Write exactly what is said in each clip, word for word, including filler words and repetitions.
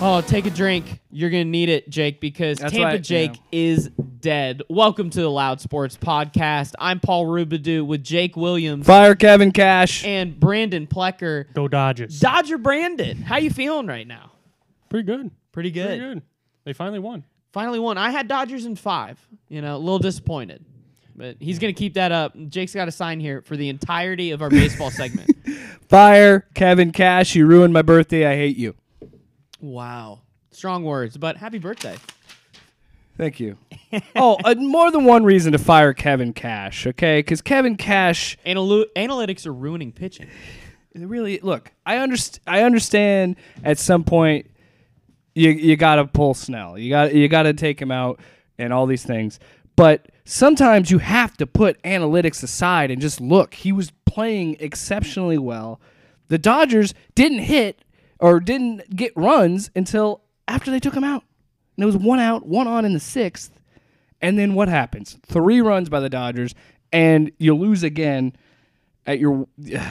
Oh, take a drink. You're going to need it, Jake, because That's Tampa right, Jake yeah. is dead. Welcome to the Loud Sports Podcast. I'm Paul Rubidoux with Jake Williams Fire Kevin Cash. and Brandon Plecker. Go Dodgers. Dodger Brandon, how you feeling right now? Pretty good. Pretty good. Pretty good. They finally won. Finally won. I had Dodgers in five. You know, a little disappointed. But he's going to keep that up. Jake's got a sign here for the entirety of our baseball segment. Fire Kevin Cash. You ruined my birthday. I hate you. Wow. Strong words, but happy birthday. Thank you. oh, uh, more than one reason to fire Kevin Cash, okay? Because Kevin Cash... Analu- analytics are ruining pitching. Really, look, I, underst- I understand at some point you you got to pull Snell. You got you got to take him out and all these things. But sometimes you have to put analytics aside and just look. He was playing exceptionally well. The Dodgers didn't hit or didn't get runs until after they took him out. And there was one out, one on in the sixth. And then what happens? Three runs by the Dodgers, and you lose again at your...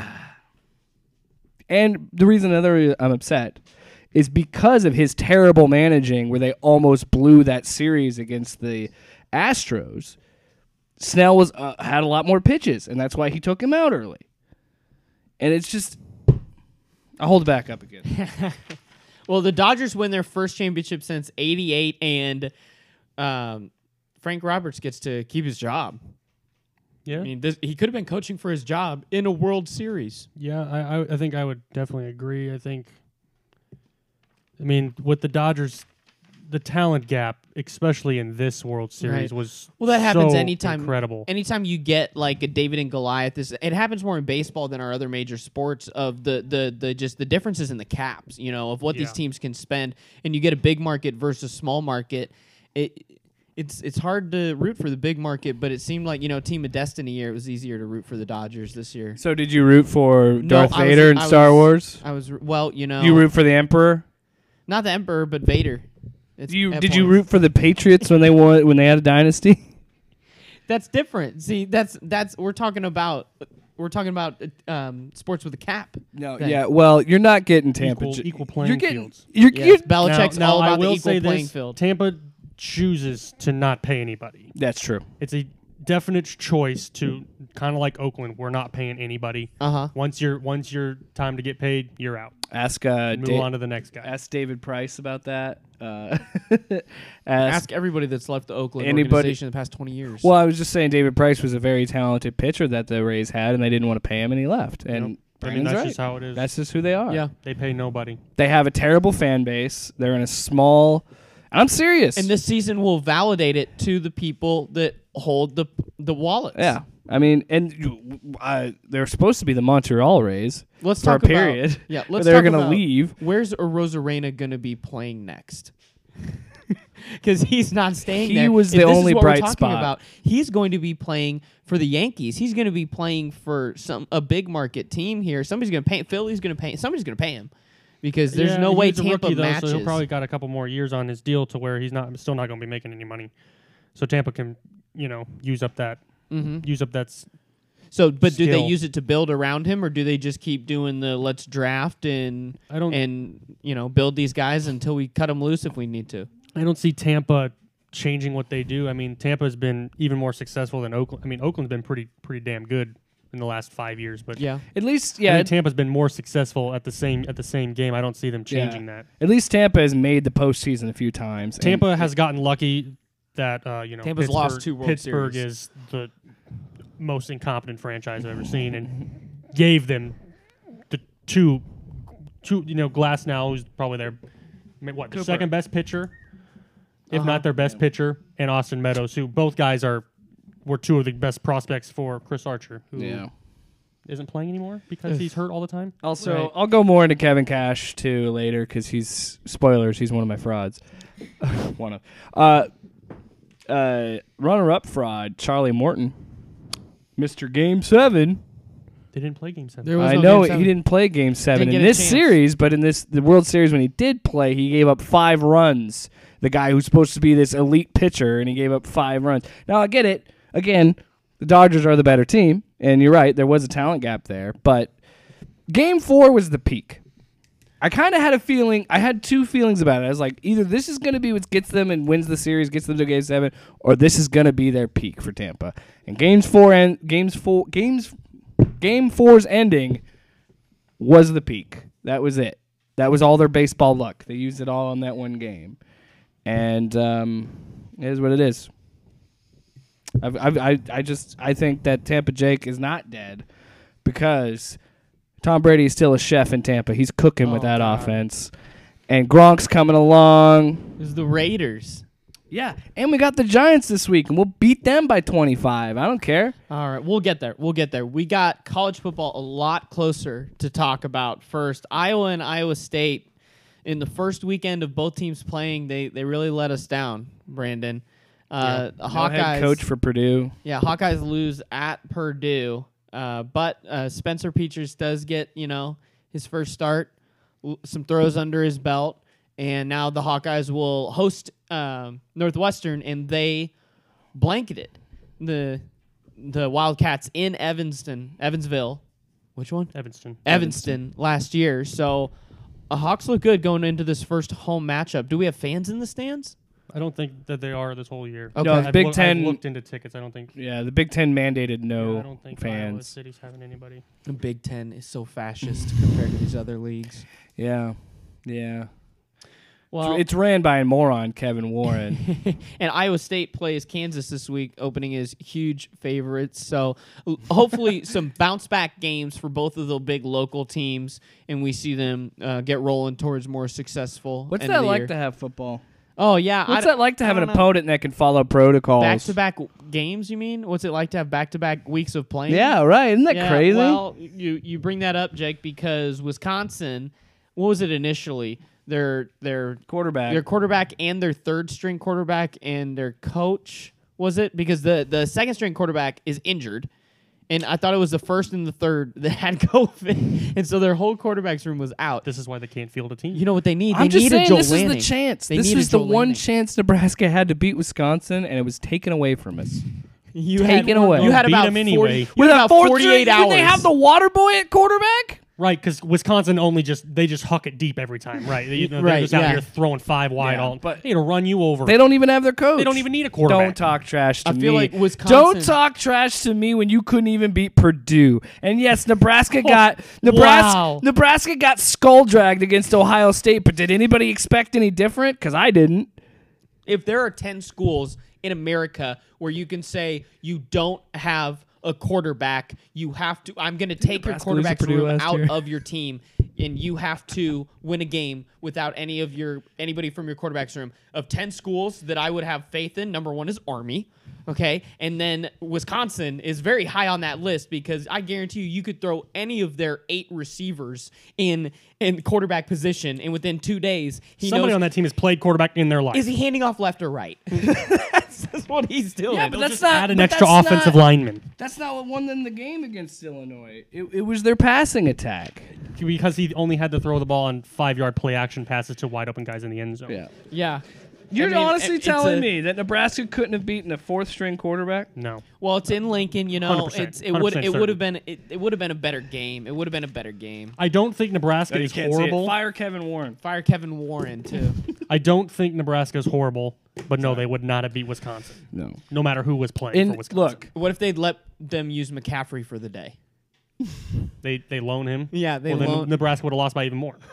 And the reason another I'm upset is because of his terrible managing where they almost blew that series against the Astros. Snell was uh, had a lot more pitches, and that's why he took him out early. And it's just... I'll hold it back up again. Well, the Dodgers win their first championship since eighty-eight, and um, Frank Roberts gets to keep his job. Yeah. I mean, this, he could have been coaching for his job in a World Series. Yeah, I, I I think I would definitely agree. I think, I mean, with the Dodgers, the talent gap, especially in this World Series, Right. was Well, that happens so anytime. incredible. Anytime you get like a David and Goliath, this it happens more in baseball than our other major sports. Of the the the just the differences in the caps, you know, of what these Yeah. teams can spend, and you get a big market versus small market. It it's it's hard to root for the big market, but it seemed like, you know, Team of Destiny year, it was easier to root for the Dodgers this year. So did you root for No, Darth I was- Vader in I Star was- Wars? I was well, you know, You root for the Emperor? not the Emperor, but Vader. It's Do you at did you points. root for the Patriots when they won when they had a dynasty? That's different. See, that's that's we're talking about we're talking about um, sports with a cap. No, thing. yeah. Well, you're not getting Tampa. Equal- Ju- equal playing you're getting, fields. You're, Yes, you're, Belichick's now, now, all I about the will equal say playing this, field. Tampa chooses to not pay anybody. that's true. It's a definite choice to kind of like Oakland. We're not paying anybody. Uh huh. Once you're once you're time to get paid, you're out. Ask uh, Move Da- on to the next guy. ask David Price about that. Uh, ask, Ask everybody that's left the Oakland Anybody- organization in the past twenty years. Well, I was just saying David Price was a very talented pitcher that the Rays had, and they didn't want to pay him, and he left. And Nope. I mean, Brandon's that's right. just how it is. That's just who they are. yeah. They pay nobody. They have a terrible fan base. They're in a small. I'm serious. And this season will validate it to the people that hold the the wallets. yeah. I mean, and you- uh, they're supposed to be the Montreal Rays Let's for talk a period. About, yeah. where Let's they're talk gonna about leave. Where's Rosarena going to be playing next? Because he's not staying He there. was If the this is only what we're bright talking spot. About, he's going to be playing for the Yankees. He's going to be playing for some a big market team here. Somebody's going to pay. Philly's going to pay. Somebody's going to pay him because there's Yeah, no way he's a Tampa rookie, though, matches. So he'll probably got a couple more years on his deal to where he's not still not going to be making any money. So Tampa can, you know, use up that hmm use up that. s- So, but do they skill. use it to build around him, or do they just keep doing the let's draft and I don't and you know build these guys until we cut them loose if we need to? I don't see Tampa changing what they do. I mean, Tampa's been even more successful than Oakland. I mean, Oakland's been pretty pretty damn good in the last five years, but Yeah. At least, I yeah. mean, Tampa's been more successful at the same at the same game. I don't see them changing that. At least Tampa has made the postseason a few times. and- Tampa has gotten lucky that uh, you know Tampa's Pittsburgh, lost two World Pittsburgh Series. is the most incompetent franchise I've ever seen, and gave them the two, two. You know, Glass now is probably their what the Cooper. second best pitcher, if Uh-huh. not their best pitcher, and Austin Meadows, who both guys are were two of the best prospects for Chris Archer, who Yeah. isn't playing anymore because he's hurt all the time. Also, Right. I'll go more into Kevin Cash too later because he's spoilers. He's one of my frauds. one of uh, uh, runner-up fraud Charlie Morton, Mister Game Seven. They didn't play Game Seven. There was I no know Game he seven. didn't play Game Seven Didn't in get a this chance. series, but in this the World Series when he did play, he gave up five runs. The guy who's supposed to be this elite pitcher, and he gave up five runs. Now I get it. Again, the Dodgers are the better team, and you're right. There was a talent gap there, but Game Four was the peak. I kind of had a feeling. I had two feelings about it. I was like, either this is going to be what gets them and wins the series, gets them to Game Seven, or this is going to be their peak for Tampa. And games four and games four games game four's ending was the peak. That was it. That was all their baseball luck. They used it all on that one game, and um, it is what it is. I've, I've, I I just I think that Tampa Jake is not dead because Tom Brady is still a chef in Tampa. He's cooking with Oh, that God. offense, and Gronk's coming along. It was the Raiders. Yeah, and we got the Giants this week, and we'll beat them by twenty-five. I don't care. All right, we'll get there. We'll get there. We got college football a lot closer to talk about first. Iowa and Iowa State, in the first weekend of both teams playing, they they really let us down, Brandon. Uh, the No Hawkeyes, head coach for Purdue. yeah, Hawkeyes lose at Purdue, uh, but uh, Spencer Petras does get, you know, his first start, l- some throws under his belt, and now the Hawkeyes will host um, Northwestern, and they blanketed the the Wildcats in Evanston, Evansville. Which one? Evanston. Evanston last year. So, uh, Hawks look good going into this first home matchup. Do we have fans in the stands? I don't think that they are this whole year. Okay. No, I've Big loo- Ten- I've looked into tickets. I don't think. Yeah, the Big Ten mandated no yeah, I don't think Iowa fans. City's having anybody. The Big Ten is so fascist compared to these other leagues. Yeah, yeah. Well, It's ran by a moron, Kevin Warren. and Iowa State plays Kansas this week, opening as huge favorites. So l- hopefully some bounce back games for both of the big local teams, and we see them uh, get rolling towards more successful. What's end that of the like year. to have football? Oh yeah, What's I that like to I have an don't know. opponent that can follow protocols? Back to back games, you mean? What's it like to have back to back weeks of playing? Yeah, right. Isn't that Yeah, crazy? Well, you you bring that up, Jake, because Wisconsin, what was it initially? Their their Quarterback. their quarterback and their third string quarterback and their coach, was it? Because the the second string quarterback is injured, and I thought it was the first and the third that had COVID, and so their whole quarterback's room was out. This is why they can't field a team. You know what they need? I'm they just need saying a Joel this Lanning. is the chance. They this need a is the Joel one Lanning. chance Nebraska had to beat Wisconsin, and it was taken away from us. You taken had, away. You had Beat about him forty, anyway. you With had a about fourth forty-eight string, hours. Did they have the water boy at quarterback? Right, because Wisconsin only just they just huck it deep every time. Right, they, they're Right, just out yeah. here throwing five wide Yeah, all. but- But it'll run you over. They don't even have their coach. They don't even need a quarterback. Don't talk trash to I me. feel like Wisconsin- Don't talk trash to me when you couldn't even beat Purdue. And yes, Nebraska got Nebraska. Wow. Nebraska got skull dragged against Ohio State. But did anybody expect any different? Because I didn't. If there are ten schools in America where you can say you don't have a quarterback, you have to. I'm going to take your Nebraska lose to quarterback's Purdue room last out year? of your team, and you have to win a game without any of your anybody from your quarterback's room. Of ten schools that I would have faith in, number one is Army. Okay, and then Wisconsin is very high on that list because I guarantee you, you could throw any of their eight receivers in in quarterback position, and within two days, he Somebody knows on that team has played quarterback in their life. is he handing off left or right. that's, that's what he's doing. Yeah, but They'll that's just not- add an but extra that's offensive not- lineman That's not what won them the game against Illinois. It, it was their passing attack. because he only had to throw the ball on five yard play action passes to wide open guys in the end zone. yeah. You're I mean, honestly it's telling a- me that Nebraska couldn't have beaten a fourth string quarterback? No, Well, it's in Lincoln, you know. one hundred percent, It's it would one hundred percent it would have certain. been it, it would have been a better game. It would have been a better game. I don't think Nebraska is horrible. Fire Kevin Warren. Fire Kevin Warren too. I don't think Nebraska is horrible, but no, they would not have beat Wisconsin, No. no matter who was playing In, for Wisconsin. look, What if they'd let them use McCaffrey for the day? they they loan him. Yeah, they well, then loan- Nebraska would have lost by even more.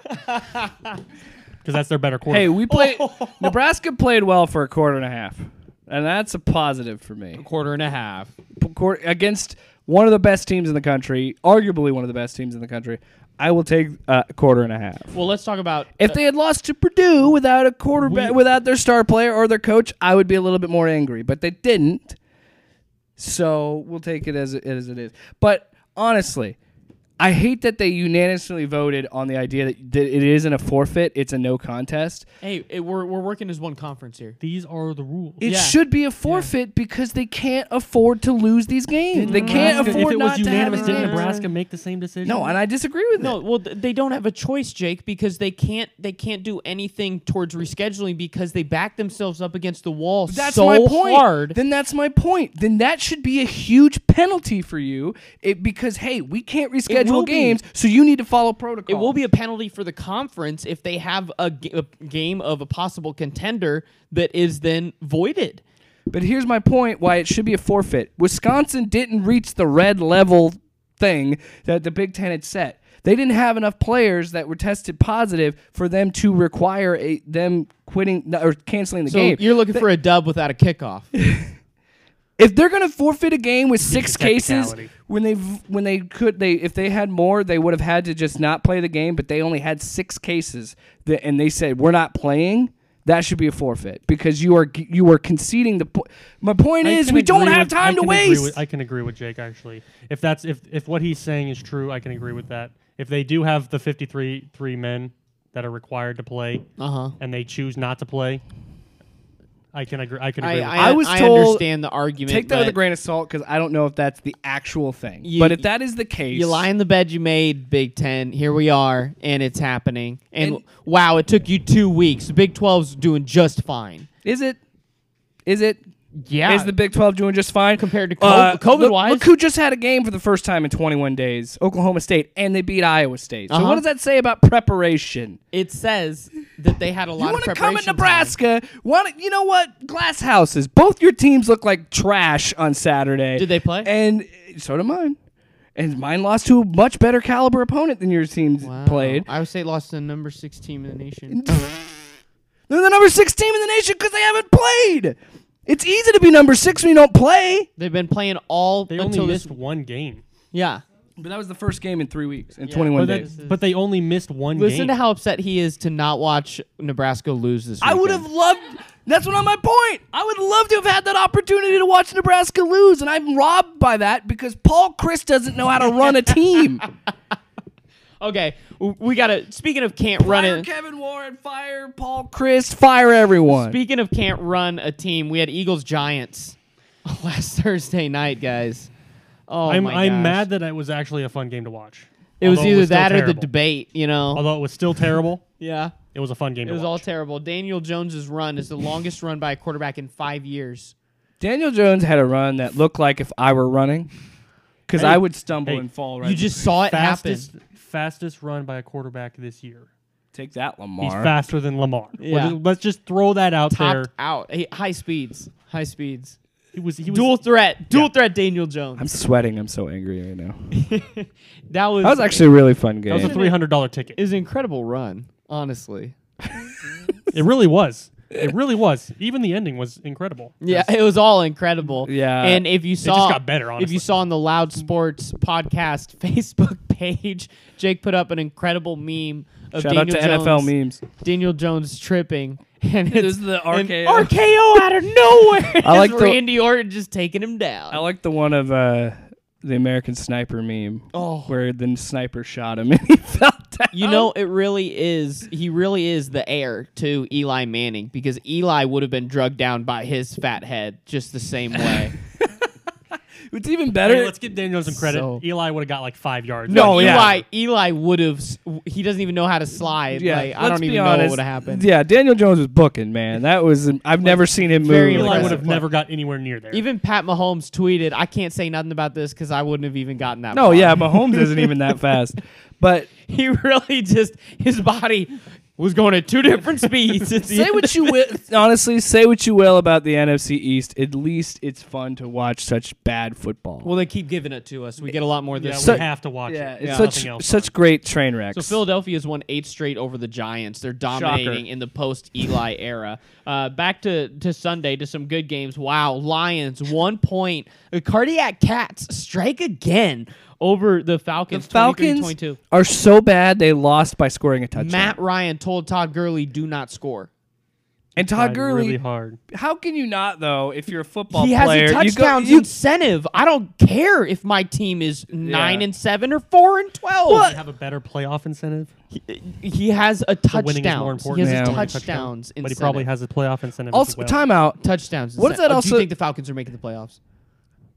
Because that's their better quarterback. hey, we played. Nebraska played well for a quarter and a half, and that's a positive for me. Quarter and a half. P- quar- Against one of the best teams in the country, arguably one of the best teams in the country, I will take uh, a quarter and a half. Well, let's talk about If uh, they had lost to Purdue without a quarterback, We- without their star player or their coach, I would be a little bit more angry. But they didn't, so we'll take it as it, as it is. But honestly, I hate that they unanimously voted on the idea that, that it isn't a forfeit; it's a no contest. hey, it, we're we're working as one conference here. These are the rules. It Yeah. should be a forfeit because they can't afford to lose these games. They can't Nebraska- afford if it not was to have unanimous, these didn't games. Nebraska make the same decision? No, and I disagree with No, it. well, th- they don't have a choice, Jake, because they can't they can't do anything towards rescheduling because they back themselves up against the wall That's so my point. hard. Then that's my point. Then that should be a huge penalty for you it, because, hey, we can't will reschedule be. games, so you need to follow protocol. It will be a penalty for the conference if they have a, g- a game of a possible contender that is then voided. But here's my point why it should be a forfeit. Wisconsin didn't reach the red level thing that the Big Ten had set. They didn't have enough players that were tested positive for them to require a them quitting or canceling the So game. you're looking for a dub without a kickoff. If they're going to forfeit a game with six a cases, technicality. when they when they could they if they had more, they would have had to just not play the game. But they only had six cases, that, and they said we're not playing. That should be a forfeit because you are you are conceding the point. My point I is can we don't agree have with- I time to can agree waste. with- I can agree with Jake actually. If that's if if what he's saying is true, I can agree with that. If they do have the fifty-three three men that are required to play Uh huh. and they choose not to play, I can agree. I can agree. I, with I, that. I was I told- understand the argument. Take that with a but grain of salt because I don't know if that's the actual thing. You- but if that is the case, You lie in the bed you made, Big Ten. Here we are, and it's happening. And, And- wow, it took you two weeks. The Big twelve's doing just fine. is it? Is it? Yeah. Is the Big twelve doing just fine Compared to Uh, co- look- COVID-wise? Look who just had a game for the first time in twenty-one days, Oklahoma State, and they beat Iowa State. So Uh-huh. what does that say about preparation? It says that they had a lot You of want to preparation come in time. Nebraska? Want you know what? Glass houses. Both your teams look like trash on Saturday. Did they play? And so did mine. And mine lost to a much better caliber opponent than your teams Wow. played. Iowa State lost to the number six team in the nation. They're the number six team in the nation because they haven't played. It's easy to be number six when you don't play. They've been playing all They only until missed this. one game. Yeah. But that was the first game in three weeks, in Yeah. twenty-one But, days. that, but they only missed one Listen game. to how upset he is to not watch Nebraska lose this I weekend. would have loved. That's not my point. I would love to have had that opportunity to watch Nebraska lose, and I'm robbed by that because Paul Chris doesn't know how to run a team. Okay, w- we gotta. Speaking of can't run Fire it. Kevin Warren, fire Paul Chris, fire everyone. Speaking of can't run a team, we had Eagles Giants last Thursday night, guys. Oh I'm my I'm gosh. mad that it was actually a fun game to watch. It was Although either still that or the terrible. debate. You know. Although it was still terrible, Yeah. it was a fun game It to was watch. all terrible. Daniel Jones's run is the longest run by a quarterback in five years. Daniel Jones had a run that looked like if I were running, because Hey, I would stumble hey, and fall right. You just saw it fastest happen. fastest run by a quarterback this year. take that, He's Lamar. faster than Lamar. We're Yeah. just- let's just throw that out there. Topped out. Hey, high speeds. High speeds. He was he was Dual threat. Dual Yeah. threat Daniel Jones. I'm sweating. I'm so angry right now. that was That was actually a really fun game. that was a three hundred dollar ticket. is an incredible run, honestly. It really was. It really was. Even the ending was incredible. Yeah, it was all incredible. Yeah. And if you It saw just got better, if honestly. you saw on the Loud Sports podcast Facebook page, Jake put up an incredible meme of Shout Daniel out to Jones, N F L memes. Daniel Jones tripping. And This it's is the an R K O. R K O out of nowhere. I like It's the- Randy Orton just taking him down. I like the one of uh, the American Sniper meme, Oh. where the sniper shot him and he fell down. You know, it really is. He really is the heir to Eli Manning because Eli would have been drugged down by his fat head just the same way. It's even better. Hey, let's give Daniel some credit. So- Eli would have got like five yards. No, Eli, yeah. Eli would have. He doesn't even know how to slide. yeah, like, I let's don't be even know what honest. would have happened. Yeah, Daniel Jones was booking, man. That was I've never seen him move. very like Eli impressive would that. have never got anywhere near there. Even Pat Mahomes tweeted, "I can't say nothing about this because I wouldn't have even gotten that." No, far." yeah, Mahomes isn't even that fast. But he really just his body was going at two different speeds. At the say end what of you will. Honestly, say what you will about the N F C East. At least it's fun to watch such bad football. Well, they keep giving it to us. We get a lot more yeah, this. So- we have to watch yeah, it. it's Yeah. such Nothing else. such great train wrecks. So Philadelphia's won eight straight over the Giants. They're dominating in the post Eli era. Uh, back to, to Sunday to some good games. Wow, Lions one point. The Cardiac Cats strike again over the the Falcons. Falcons twenty-three twenty-two. are so bad they lost by scoring a touchdown. Matt Ryan told Todd Gurley, "Do not score." and Todd Tried Gurley, really hard. how can you not though? If you're a football He has player, a you go- touchdowns you- incentive. I don't care if my team is nine and seven or four and twelve. Does he have a better playoff incentive? He, he has a So winning is more touchdowns. He important. has Yeah. a than winning touchdowns touchdown. But he probably incentive. has a playoff incentive also as well. timeout. touchdowns. What does incentive. that Oh, do you also- think the Falcons are making the playoffs?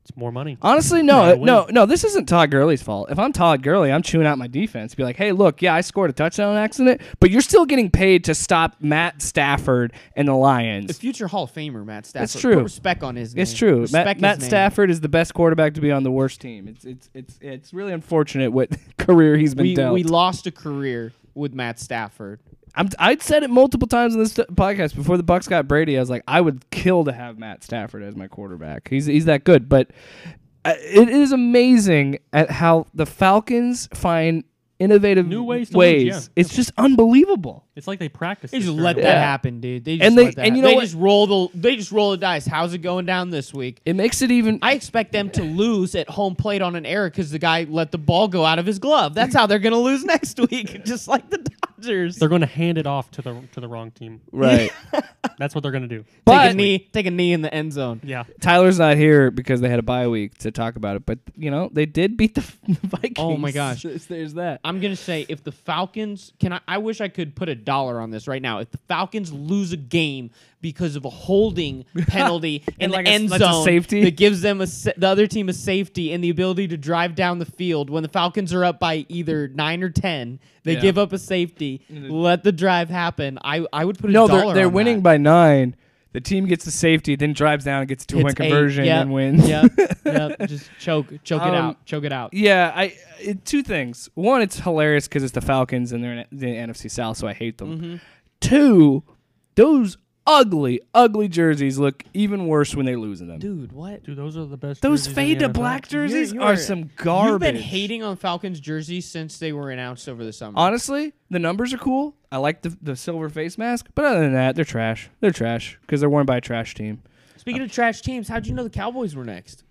It's more money. Honestly, no, Right, win. no, no. This isn't Todd Gurley's fault. If I'm Todd Gurley, I'm chewing out my defense. Be like, hey, look, yeah, I scored a touchdown accident, but you're still getting paid to stop Matt Stafford and the The Lions. future Hall of Famer, Matt Stafford. That's true. Put respect on his name. It's true. Respect Matt, his Matt name. Stafford is the best quarterback to be on the worst team. It's it's it's it's really unfortunate what career he's been We, dealt. we lost a career with Matt Stafford. I'm, I'd said it multiple times in this t- podcast before the Bucks got Brady. I was like, I would kill to have Matt Stafford as my quarterback. He's he's that good. But uh, it is amazing at how the Falcons find innovative New ways to ways. lose, yeah. It's just unbelievable. It's like they practice. They this just during let the that week. Yeah. happen, dude. They just And they- let that and you happen. know they what? just roll the they just roll the dice. How's it going down this week? It makes it even. I expect them to lose at home plate on an error because the guy let the ball go out of his glove. That's how they're going to lose next week, just like the Dodgers. They're going to hand it off to the to the wrong team. right. That's what they're going to do. take But- a knee, take a knee in the end zone. Yeah. Tyler's not here because they had a bye week to talk about it. But, you know, they did beat the Vikings. Oh, my gosh. There's, there's that. I'm gonna say if the Falcons can I, I wish I could put a dollar on this right now. If the Falcons lose a game because of a holding penalty in And the like a- end that's a zone safety? that gives them a sa- the other team a safety and the ability to drive down the field when the Falcons are up by either nine or ten, they Yeah. give up a safety, let the drive happen. I I would put a No, dollar they're, they're on winning that. by nine. The team gets the safety, then drives down and gets a two-point Hits eight. conversion Yep. and wins. Yep, yep. Just choke, choke it Um, out, choke it out. Yeah, I it, two things. One, it's hilarious because it's the Falcons and they're in the N F C South, so I hate them. Mm-hmm. Two, those ugly, ugly jerseys look even worse when they lose in them. Dude, what? Dude, those are the best. Those jerseys in fade the to N F L. black jerseys You're- are you're- some garbage. You've been hating on Falcons jerseys since they were announced over the summer. Honestly, the numbers are cool. I like the the silver face mask, but other than that, they're trash. They're trash because they're worn by a trash team. Speaking of trash teams, how'd you know the Cowboys were next?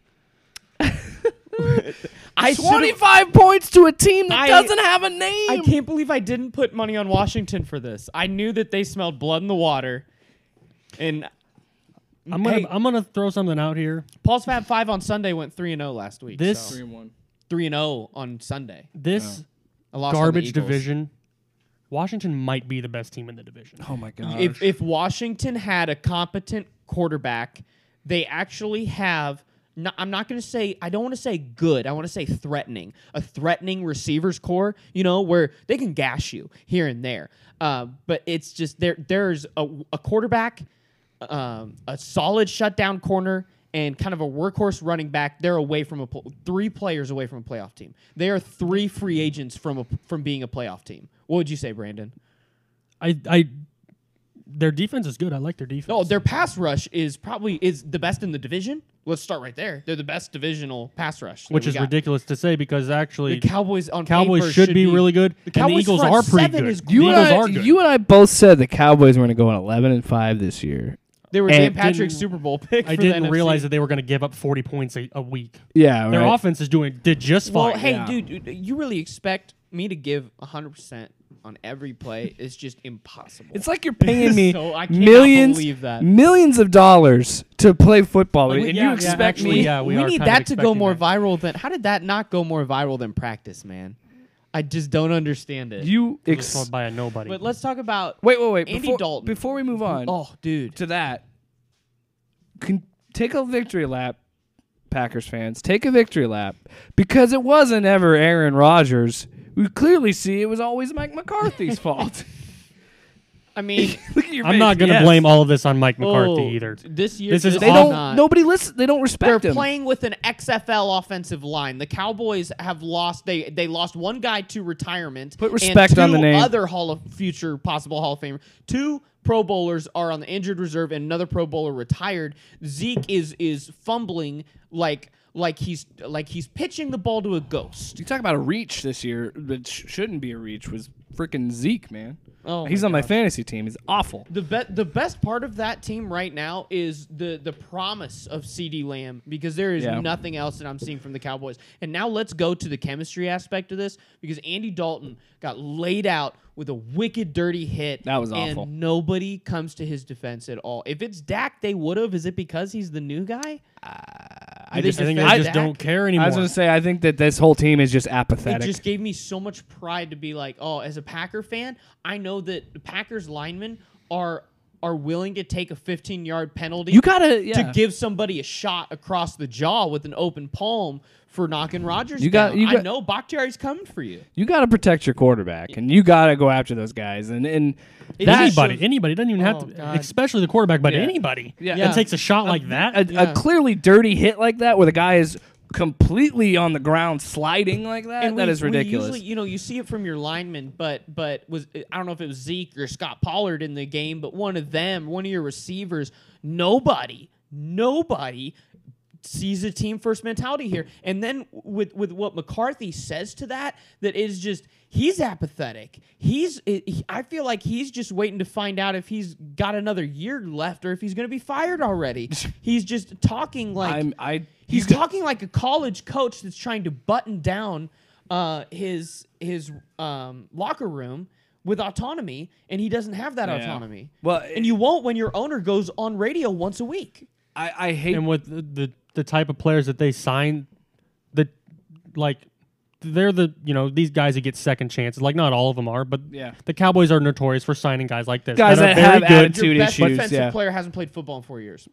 I should've- Twenty-five points to a team that I- doesn't have a name. I can't believe I didn't put money on Washington for this. I knew that they smelled blood in the water. And I'm gonna hey, I'm gonna throw something out here. Paul's Fab Five on Sunday went three and zero last week. This- so. Three and one. three and zero on Sunday. This I lost on the garbage Eagles. division. Washington might be the best team in the division. Oh my god. If if Washington had a competent quarterback, they actually have. No, I'm not going to say. I don't want to say good. I want to say threatening. A threatening receivers core. You know, where they can gash you here and there. Uh, but it's just there. There's a, a quarterback, um, a solid shutdown corner, and kind of a workhorse running back. They're away from a pl- three players away from a playoff team. They are three free agents from a, from being a playoff team. What would you say, Brandon? I I their defense is good. I like their defense. No, their pass rush is probably is the best in the division. Let's start right there. They're the best divisional pass rush, that which we is got. ridiculous to say because actually The Cowboys on Cowboys paper should be really good, The and the Cowboys Eagles front are pretty seven good. is The you Eagles and, I, are good. you and I both said the Cowboys were going to go on eleven and five this year. They were and Dan Patrick's didn't- Super Bowl pick. I for the didn't N F C. realize that they were going to give up forty points a, a week. Yeah, Their right. offense is doing did just fine. Well, hey, Yeah. dude, dude, you really expect me to give one hundred percent on every play? It's just impossible. It's like you're paying me So I cannot millions, believe that. millions of dollars to play football, Like, and yeah, you yeah, expect actually, me. yeah, we, we are need kind of that to go expecting more that. viral than. How did that not go more viral than practice, man? I just don't understand it. You It was ex- called by a nobody. but let's talk about. wait, wait, wait. Andy before, Dalton. Before we move on Oh, dude. to that, can take a victory lap, Packers fans. Take a victory lap because it wasn't ever Aaron Rodgers. We clearly see it was always Mike McCarthy's fault. I mean, Look at your I'm face. not going to Yes. blame all of this on Mike McCarthy oh, either. This year, This is They awful. don't. Not. Nobody listen. They don't They're respect him. playing with an X F L offensive line. The Cowboys have lost. They they lost one guy to retirement. Put respect and on the two name. Other Hall of future possible Hall of Famer. Two Pro Bowlers are on the injured reserve, and another Pro Bowler retired. Zeke is is fumbling like like he's like he's pitching the ball to a ghost. You talk about a reach this year that sh- shouldn't be a reach was freaking Zeke, man. Oh, He's my on my gosh. fantasy team. He's awful. The be- the best part of that team right now is the the promise of CeeDee Lamb because there is Yeah. nothing else that I'm seeing from the Cowboys. And now let's go to the chemistry aspect of this because Andy Dalton got laid out with a wicked dirty hit. That was and awful. nobody comes to his defense at all. If it's Dak, they would have. Is it because he's the new guy? I Do they just, I think defend they just Dak? don't care I anymore. was gonna say I think that this whole team is just It apathetic. just gave me so much pride to be like, oh, as a Packer fan, I know that the Packers linemen are are willing to take a fifteen-yard penalty You gotta yeah. to give somebody a shot across the jaw with an open palm for knocking Rodgers You got- down. you I got- know Bakhtiari's coming for you. you got to protect your quarterback, and you got to go after those guys. And and It that just Anybody, shows- anybody doesn't even have Oh, to, God. especially the quarterback, but Yeah. anybody Yeah. that takes a shot like that. a, Yeah. a clearly dirty hit like that, where the guy is completely on the ground sliding like that, And that we- is we ridiculous. usually, you know, you see it from your linemen, but but was I don't know if it was Zeke or Scott Pollard in the game, but one of them, one of your receivers, nobody, nobody sees a team first mentality here. And then with with what McCarthy says to that, that is just he's apathetic. He's he, I feel like he's just waiting to find out if he's got another year left or if he's going to be fired already. He's just talking like I'm I He's you got- talking like a college coach that's trying to button down uh, his his um, locker room with autonomy, and he doesn't have that Yeah. autonomy. Well, and you won't when your owner goes on radio once a week. I, I hate And with the, the the type of players that they sign, the like they're the you know these guys that get second chances. Like not all of them are, but Yeah. the Cowboys are notorious for signing guys like this. Guys are that very have good. attitude. Your best issues, defensive yeah. player hasn't played football in four years.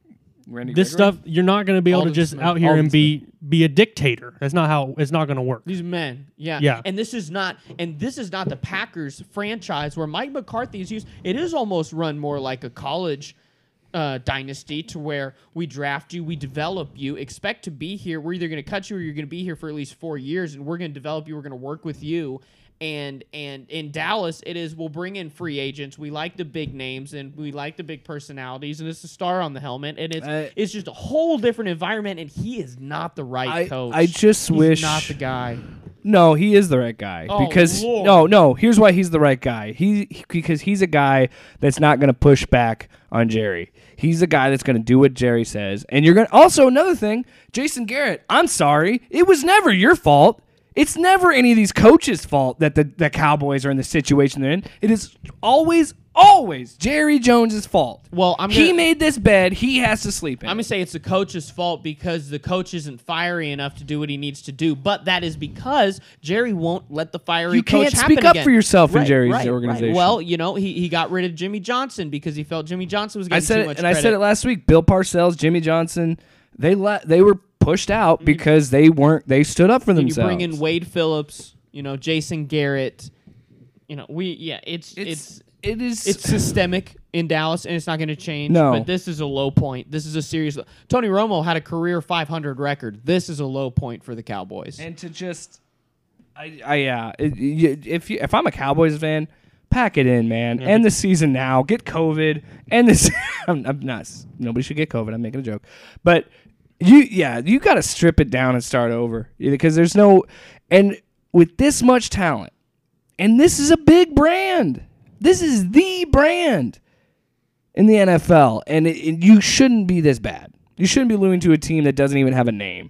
Randy This Gregory? stuff you're not going to be able to Aldon just Smith. out here Aldon and be be a dictator. That's not how it's not going to work. These men, yeah, Yeah. And this is not, and this is not the Packers franchise where Mike McCarthy is used. It is almost run more like a college uh, dynasty, to where we draft you, we develop you, expect to be here. We're either going to cut you or you're going to be here for at least four years, and we're going to develop you. We're going to work with you. And and in Dallas, it is we'll bring in free agents. We like the big names and we like the big personalities, and it's a star on the helmet, and it's I- it's just a whole different environment. And he is not the right I- coach. I just He's wish- not the guy. No, he is the right guy Oh, because Lord. no, no. Here's why he's the right guy. He he- because he's a guy that's not going to push back on Jerry. He's a guy that's going to do what Jerry says. And you're going to also another thing, Jason Garrett. I'm sorry, it was never your fault. It's never any of these coaches' fault that the, the Cowboys are in the situation they're in. It is always, always Jerry Jones' fault. Well, I'm he gonna- made this bed. He has to sleep in. I'm it. gonna say it's the coach's fault because the coach isn't fiery enough to do what he needs to do. But that is because Jerry won't let the fiery You coach can't happen speak up again. for yourself in Right, Jerry's right, right. organization. Well, you know, he, he got rid of Jimmy Johnson because he felt Jimmy Johnson was I getting said too it, much and credit. I said it last week. Bill Parcells, Jimmy Johnson, they let they were pushed out because they weren't. They stood up for And you themselves. bring in Wade Phillips, you know, Jason Garrett. You know, we yeah, it's it's it's it is it's systemic in Dallas, and it's not going to change. No. But this is a low point. This is a serious. Tony Romo had a career five hundred record. This is a low point for the Cowboys. and to just, I, I yeah. It, you, if you if I'm a Cowboys fan, pack it in, man. Yeah, End but- the season now. Get COVID. End this. I'm, I'm not. Nobody should get COVID. I'm making a joke, but you yeah you got to strip it down and start over because there's no and with this much talent, and this is a big brand. This is the brand in the N F L, and it, it- you shouldn't be this bad. You shouldn't be losing to a team that doesn't even have a name.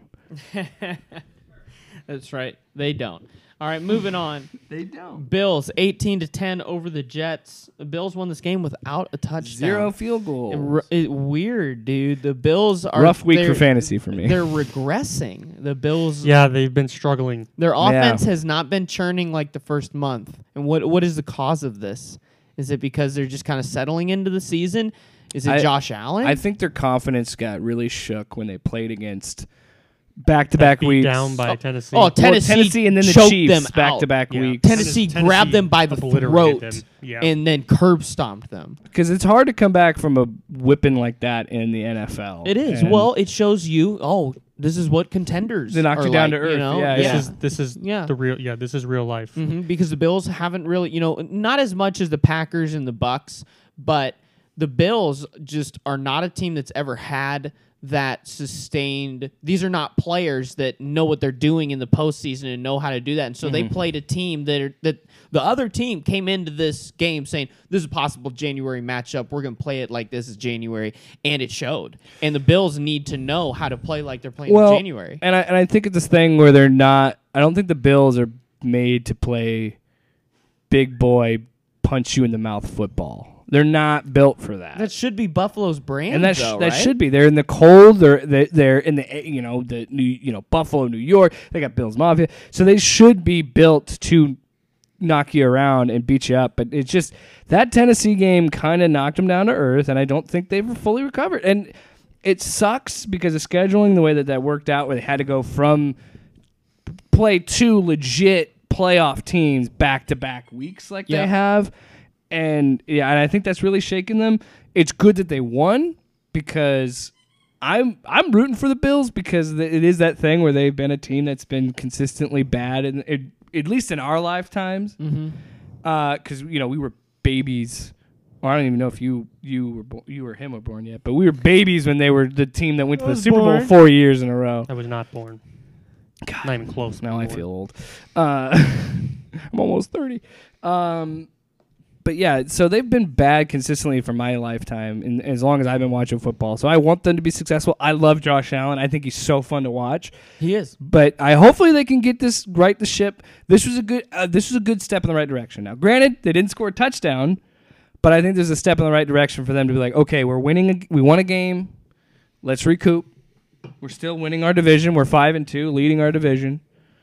That's right. They don't. All right, moving on. They don't. Bills eighteen to ten over the Jets. The Bills won this game without a touchdown. Zero field goals. R- it- weird, dude. The Bills are Rough week they're- for fantasy for me. They're regressing. The Bills, Yeah, they've been struggling. their offense Yeah. has not been churning like the first month. And what what is the cause of this? Is it because they're just kind of settling into the season? Is it I- Josh Allen? I think their confidence got really shook when they played against back-to-back Beat weeks. down by Tennessee. oh, Tennessee, Tennessee and then the choked Chiefs them back-to-back Yeah. weeks. Tennessee, Tennessee grabbed them by the obliterated throat them. Yeah. and then curb stomped them. Because it's hard to come back from a whipping like that in the N F L. It is. And Well, it shows you, oh, this is what contenders They knocked are you down like, to earth. You know? Yeah, this yeah. is this is Yeah. the real yeah this is real life. hmm because the Bills haven't really, you know, not as much as the Packers and the Bucks, but the Bills just are not a team that's ever had that sustained. These are not players that know what they're doing in the postseason and know how to do that. And so they played a team that are, that the other team came into this game saying this is a possible January matchup. We're going to play it like this is January, and it showed. And the Bills need to know how to play like they're playing well, in January. And I and I think it's this thing where they're not. I don't think the Bills are made to play big boy punch you in the mouth football. They're not built for that. That should be Buffalo's brand, and that sh- though, that right? should be. They're in the cold. They're they're, they're in the you know the new you know Buffalo, New York. They got Bills Mafia, so they should be built to knock you around and beat you up. But it's just that Tennessee game kind of knocked them down to earth, and I don't think they've fully recovered. And it sucks because of scheduling, the way that that worked out, where they had to go from play two legit playoff teams back-to-back weeks like Yep. they have. And, yeah, and I think that's really shaken them. It's good that they won because I'm I'm rooting for the Bills because th- it is that thing where they've been a team that's been consistently bad, and it, at least in our lifetimes. Mm-hmm. Because, you know, we were babies. Or I don't even know if you you were bo- you or him were born yet, but we were babies when they were the team that went to I the was Super Bowl born. four years in a row. I was not born. God. Not even close. Now I Born. feel old. Uh, I'm almost thirty. Um, but yeah, so they've been bad consistently for my lifetime, and as long as I've been watching football. So I want them to be successful. I love Josh Allen. I think he's so fun to watch. He is. But I hopefully they can get this right the ship. This was a good. Uh, this was a good step in the right direction. Now, granted, they didn't score a touchdown, but I think there's a step in the right direction for them to be like, okay, we're winning. A, we won a game. Let's recoup. We're still winning our division. We're five and two, leading our division.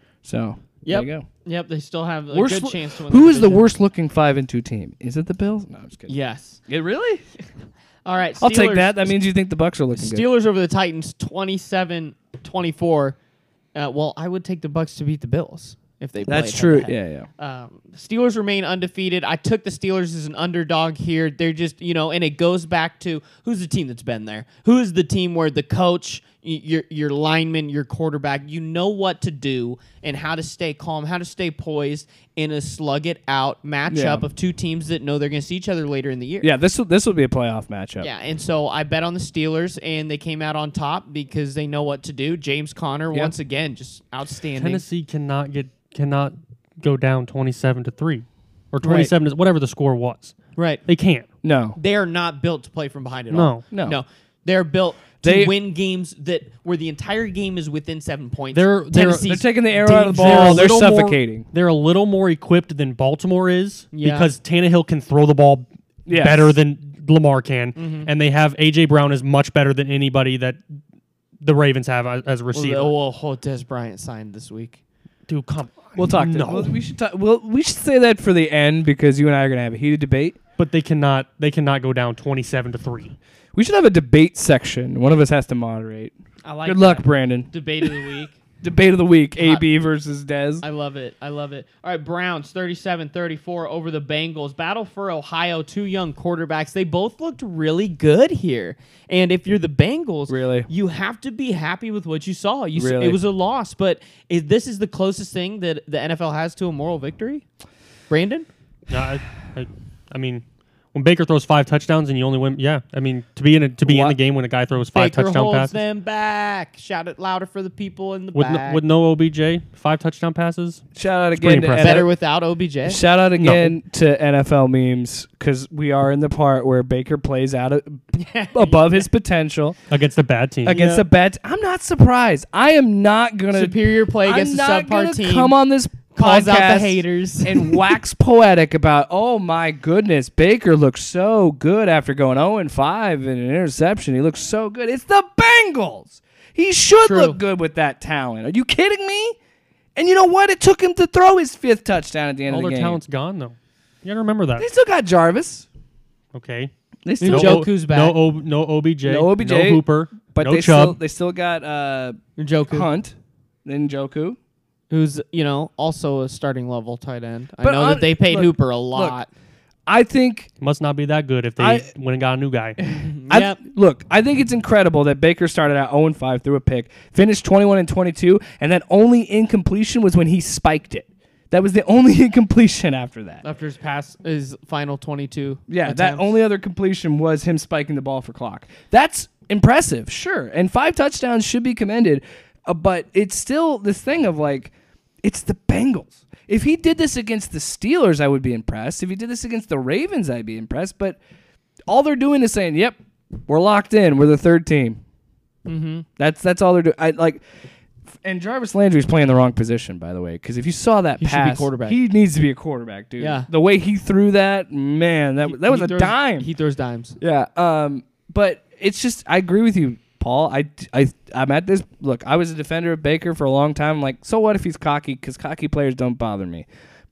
So Yep. there you go. Yep, they still have a Worst good lo- chance to win. Who the is the division. worst looking five and two team? Is it the Bills? No, I'm just kidding. Yes. It really? All right. I'll take Steelers- that. That means you think the Bucks are looking good. Steelers over the Titans, twenty-seven twenty-four. Uh, well, I would take the Bucks to beat the Bills if they. That's played true. head-to-head. Yeah, yeah. Um, the Steelers remain undefeated. I took the Steelers as an underdog here. They're just, you know, and it goes back to who's the team that's been there? Who is the team where the coach, y- your your lineman, your quarterback, you know what to do and how to stay calm, how to stay poised in a slug it out matchup Yeah. of two teams that know they're going to see each other later in the year. Yeah, this will this will be a playoff matchup. Yeah, and so I bet on the Steelers, and they came out on top because they know what to do. James Conner, Yeah. once again, just outstanding. Tennessee cannot get cannot go down twenty-seven to three or twenty-seven to whatever the score was. Right. They can't. No. They are not built to play from behind at No. all. No. No. They're built to They- win games that where the entire game is within seven points. They're- they're- Tennessee's They're taking the arrow out of the dangerous. ball. a They're little more- suffocating. they're a little more equipped than Baltimore is Yeah. because Tannehill can throw the ball Yes. better than Lamar can, Mm-hmm. and they have A J Brown is much better than anybody that the Ravens have as, as a Well, receiver. the- oh, oh, Des Bryant signed this week. Dude, come on. We'll talk. To, No. we'll, we should talk. Well, we should say that for the end because you and I are going to have a heated debate. But they cannot. They cannot go down twenty-seven to three. We should have a debate section. One of us has to moderate. I like Good luck, that. Brandon. Debate of the week. Debate of the week: A Uh, B versus Dez. I love it. I love it. All right, Browns thirty-seven thirty-four over the Bengals. Battle for Ohio, two young quarterbacks. They both looked really good here. And if you're the Bengals, Really? you have to be happy with what you saw. You s- Really? it was a loss, but is, this is the closest thing that the N F L has to a moral victory. Brandon? No, I, I, I mean, when Baker throws five touchdowns and you only win, yeah. I mean, to be in a, to be in What? the game when a guy throws five Baker touchdown holds passes them back. Shout it louder for the people in the with no, back. with no O B J, five touchdown passes. Shout out pretty again to impressive. Better N- without O B J. Shout out again to N F L memes because we are in the part where Baker plays out of, above his potential Against a bad team. against Yeah. a bad. I'm not surprised. I am not gonna. Superior play against I'm a not subpar gonna team. come on this calls out podcast the haters. and wax poetic about, oh my goodness, Baker looks so good after going oh and five and an interception. He looks so good. It's the Bengals. He should True. look good with that talent. Are you kidding me? And you know what? It took him to throw his fifth touchdown at the end All of the their game. talent's gone though. You gotta remember that. They still got Jarvis. Okay. They still No, Njoku's o, back. no, o, no O B J. No O B J, No Hooper. but no they Chubb. still they still got uh, Njoku, Hunt, then Njoku. who's, you know, also a starting level tight end. I But know on- that they paid look, Hooper a lot. I think Must not be that good if they I- went and got a new guy. I, Yep. look, I think it's incredible that Baker started out oh and five, threw a pick, finished twenty-one and twenty-two, and that only incompletion was when he spiked it. That was the only incompletion after that. After his pass, his final twenty-two. Yeah, that attempts. only other completion was him spiking the ball for clock. That's impressive, sure. And five touchdowns should be commended, uh, but it's still this thing of like, it's the Bengals. If he did this against the Steelers, I would be impressed. If he did this against the Ravens, I'd be impressed. But all they're doing is saying, "Yep, we're locked in. We're the third team." Mm-hmm. That's that's all they're doing. I like, and Jarvis Landry's playing the wrong position, by the way. Because if you saw that He should be pass, quarterback. he needs to be a quarterback, dude. Yeah. The way he threw that, man, that that was He a throws- dime. He throws dimes. Yeah. Um. But it's just, I agree with you, Paul. I I I'm at this. Look, I was a defender of Baker for a long time. I'm like, so what if he's cocky? Because cocky players don't bother me.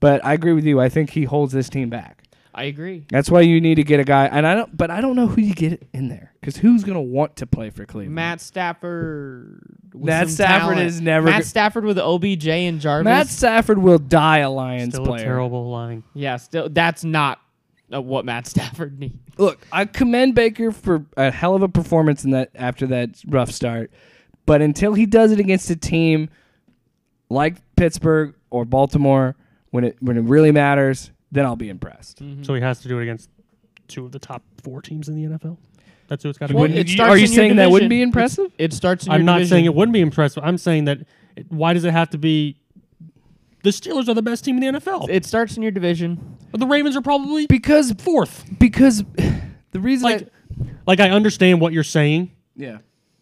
But I agree with you. I think he holds this team back. I agree. That's why you need to get a guy, and I don't. But I don't know who you get in there because who's gonna want to play for Cleveland? Matt Stafford. with Matt some Stafford talent. is never Matt go- Stafford with O B J and Jarvis. Matt Stafford will die a Lions Still player. a terrible line. yeah, still that's not uh, what Matt Stafford needs. Look, I commend Baker for a hell of a performance in that after that rough start, but until he does it against a team like Pittsburgh or Baltimore, when it when it really matters, then I'll be impressed. Mm-hmm. So he has to do it against two of the top four teams in the N F L. That's who it's got to Well, be. it You- starts are you in your saying that wouldn't division. be impressive? It starts in I'm your not division. saying it wouldn't be impressive. I'm saying that it, why does it have to be the Steelers are the best team in the N F L? It starts in your division. the Ravens are probably Because fourth. because the reason Like, I, like I understand what you're saying, yeah.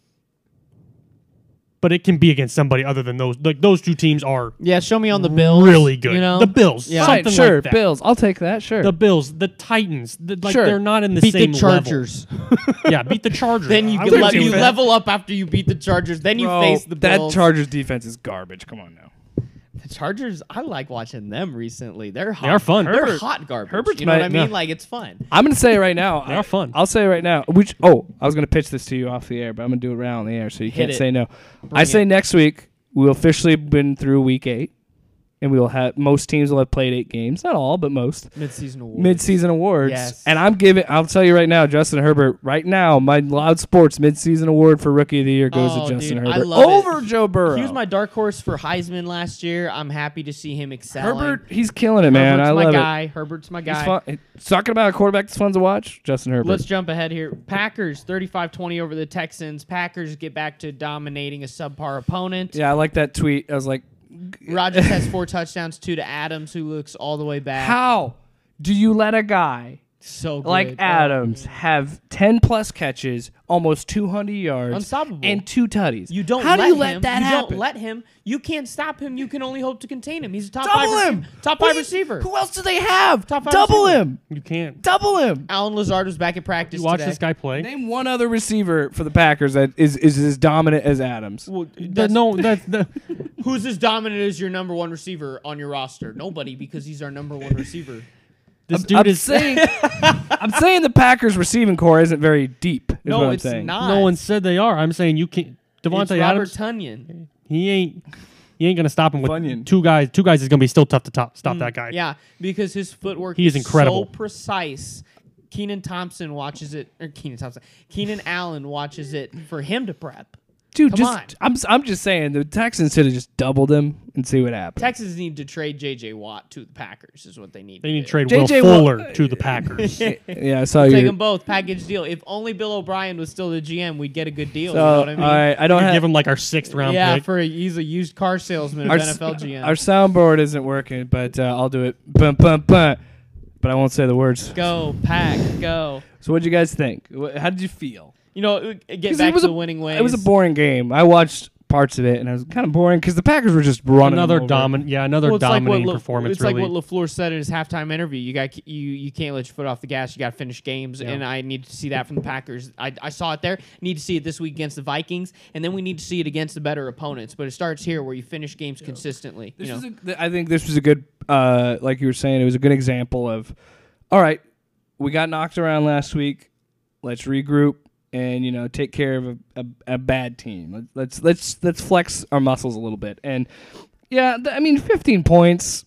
but it can be against somebody other than those. Like those two teams are Yeah, show me on the Bills. really good. You know, The Bills, Yeah. Fine, something sure, like that. Bills. I'll take that. Sure. The Bills, the Titans, the, like Sure. they're not in the beat same the Chargers. level. Yeah, beat the Chargers. Then you I can would le- do you that. level up after you beat the Chargers. Then you Bro, face the that Bills. Chargers defense is garbage. Come on now. The Chargers, I like watching them recently. They're hot. are fun. They're Herbert- hot garbage. Herbert's you know what my- I mean? no. Like it's fun. I'm gonna say it right now. They are fun. I'll say it right now. Which oh, I was gonna pitch this to you off the air, but I'm gonna do it right on the air, so you Hit can't it. say no. Bring I say it. next week we'll officially been through week eight, and we will have most teams will have played eight games, not all, but most Mid-season awards. mid-season awards. Yes. And I'm giving. I'll tell you right now, Justin Herbert. Right now, my Loud Sports mid-season award for Rookie of the Year goes Oh, to Justin dude, I Herbert love it. over Joe Burrow. He was my dark horse for Heisman last year. I'm happy to see him excelling. Herbert. He's killing it, man. Herbert's I my love guy. it. Herbert's my He's guy. fun. Talking about a quarterback that's fun to watch, Justin Herbert. Let's jump ahead here. Packers thirty-five twenty over the Texans. Packers get back to dominating a subpar opponent. yeah, I like that tweet. I was like, Rodgers has four touchdowns, two to Adams, who looks all the way back. how do you let a guy So good. like Oh, Adams have ten plus catches, almost two hundred yards, Unstoppable. and two tutties? You don't How let do you him. let that you happen? don't let him. You can't stop him. You can only hope to contain him. He's a top Double five him. receiver. Top What five do you- receiver. Who else do they have? Top five Double receiver. him. You can't. Double him. Alan Lazard was back at practice You watch today. this guy play. Name one other receiver for the Packers that is, is as dominant as Adams. Well, The- that's- no, that's the. Who's as dominant as your number one receiver on your roster? Nobody, because he's our number one receiver. This I'm, dude I'm is saying, I'm saying the Packers receiving core isn't very deep. Is No, what I'm it's saying. not. No one said they are. I'm saying you can't. It's Devontae Robert Adams. Tunyon. He ain't. He ain't gonna stop him with Bunyan. two guys. Two guys is gonna be still tough to top, stop that guy. Mm, Yeah, because his footwork He is incredible. so precise. Keenan Thompson watches it, or Keenan Thompson, Keenan Allen watches it for him to prep. Dude, Come just on. I'm I'm just saying the Texans should have just doubled him and see what happens. Texans need to trade J J Watt to the Packers. Is what they need. They need to do. trade J J Will Watt- Fuller to the Packers. Yeah, I saw Take you. them both, package deal. If only Bill O'Brien was still the G M, we'd get a good deal. So, you know what I mean? all right, I don't You have give him like our sixth round yeah, pick. for a, he's a used car salesman our, of s- N F L G M. our soundboard isn't working, but uh, I'll do it. Bum, bum, bum. But I won't say the words. Go pack, go. So, what did you guys think? Wh- How did you feel? You know, uh, get 'Cause back it was to a- the winning ways. It was a boring game. I watched parts of it, and it was kind of boring because the Packers were just running. Another them over. dominant. Yeah, another Well, it's like what dominating Le- performance. It's really. like what LaFleur said in his halftime interview. You got you you can't let your foot off the gas. You got to finish games, Yeah. and I need to see that from the Packers. I, I saw it there. Need to see it this week against the Vikings, and then we need to see it against the better opponents. But it starts here, where you finish games consistently. This You know, was a, th- I think this was a good, uh, like you were saying, it was a good example of, all right, we got knocked around last week. Let's regroup and you know take care of a, a, a bad team. Let- Let's let's let's flex our muscles a little bit. And yeah, th- I mean, fifteen points.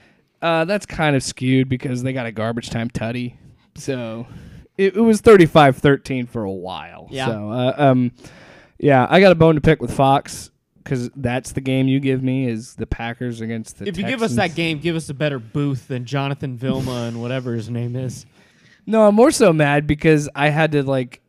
Uh, that's kind of skewed because they got a garbage time tutty. So it, it was thirty-five thirteen for a while. Yeah. So uh, um, yeah, I got a bone to pick with Fox. Because that's the game you give me is the Packers against the if you Texans. give us that game, give us a better booth than Jonathan Vilma and whatever his name is. No, I'm more so mad because I had to like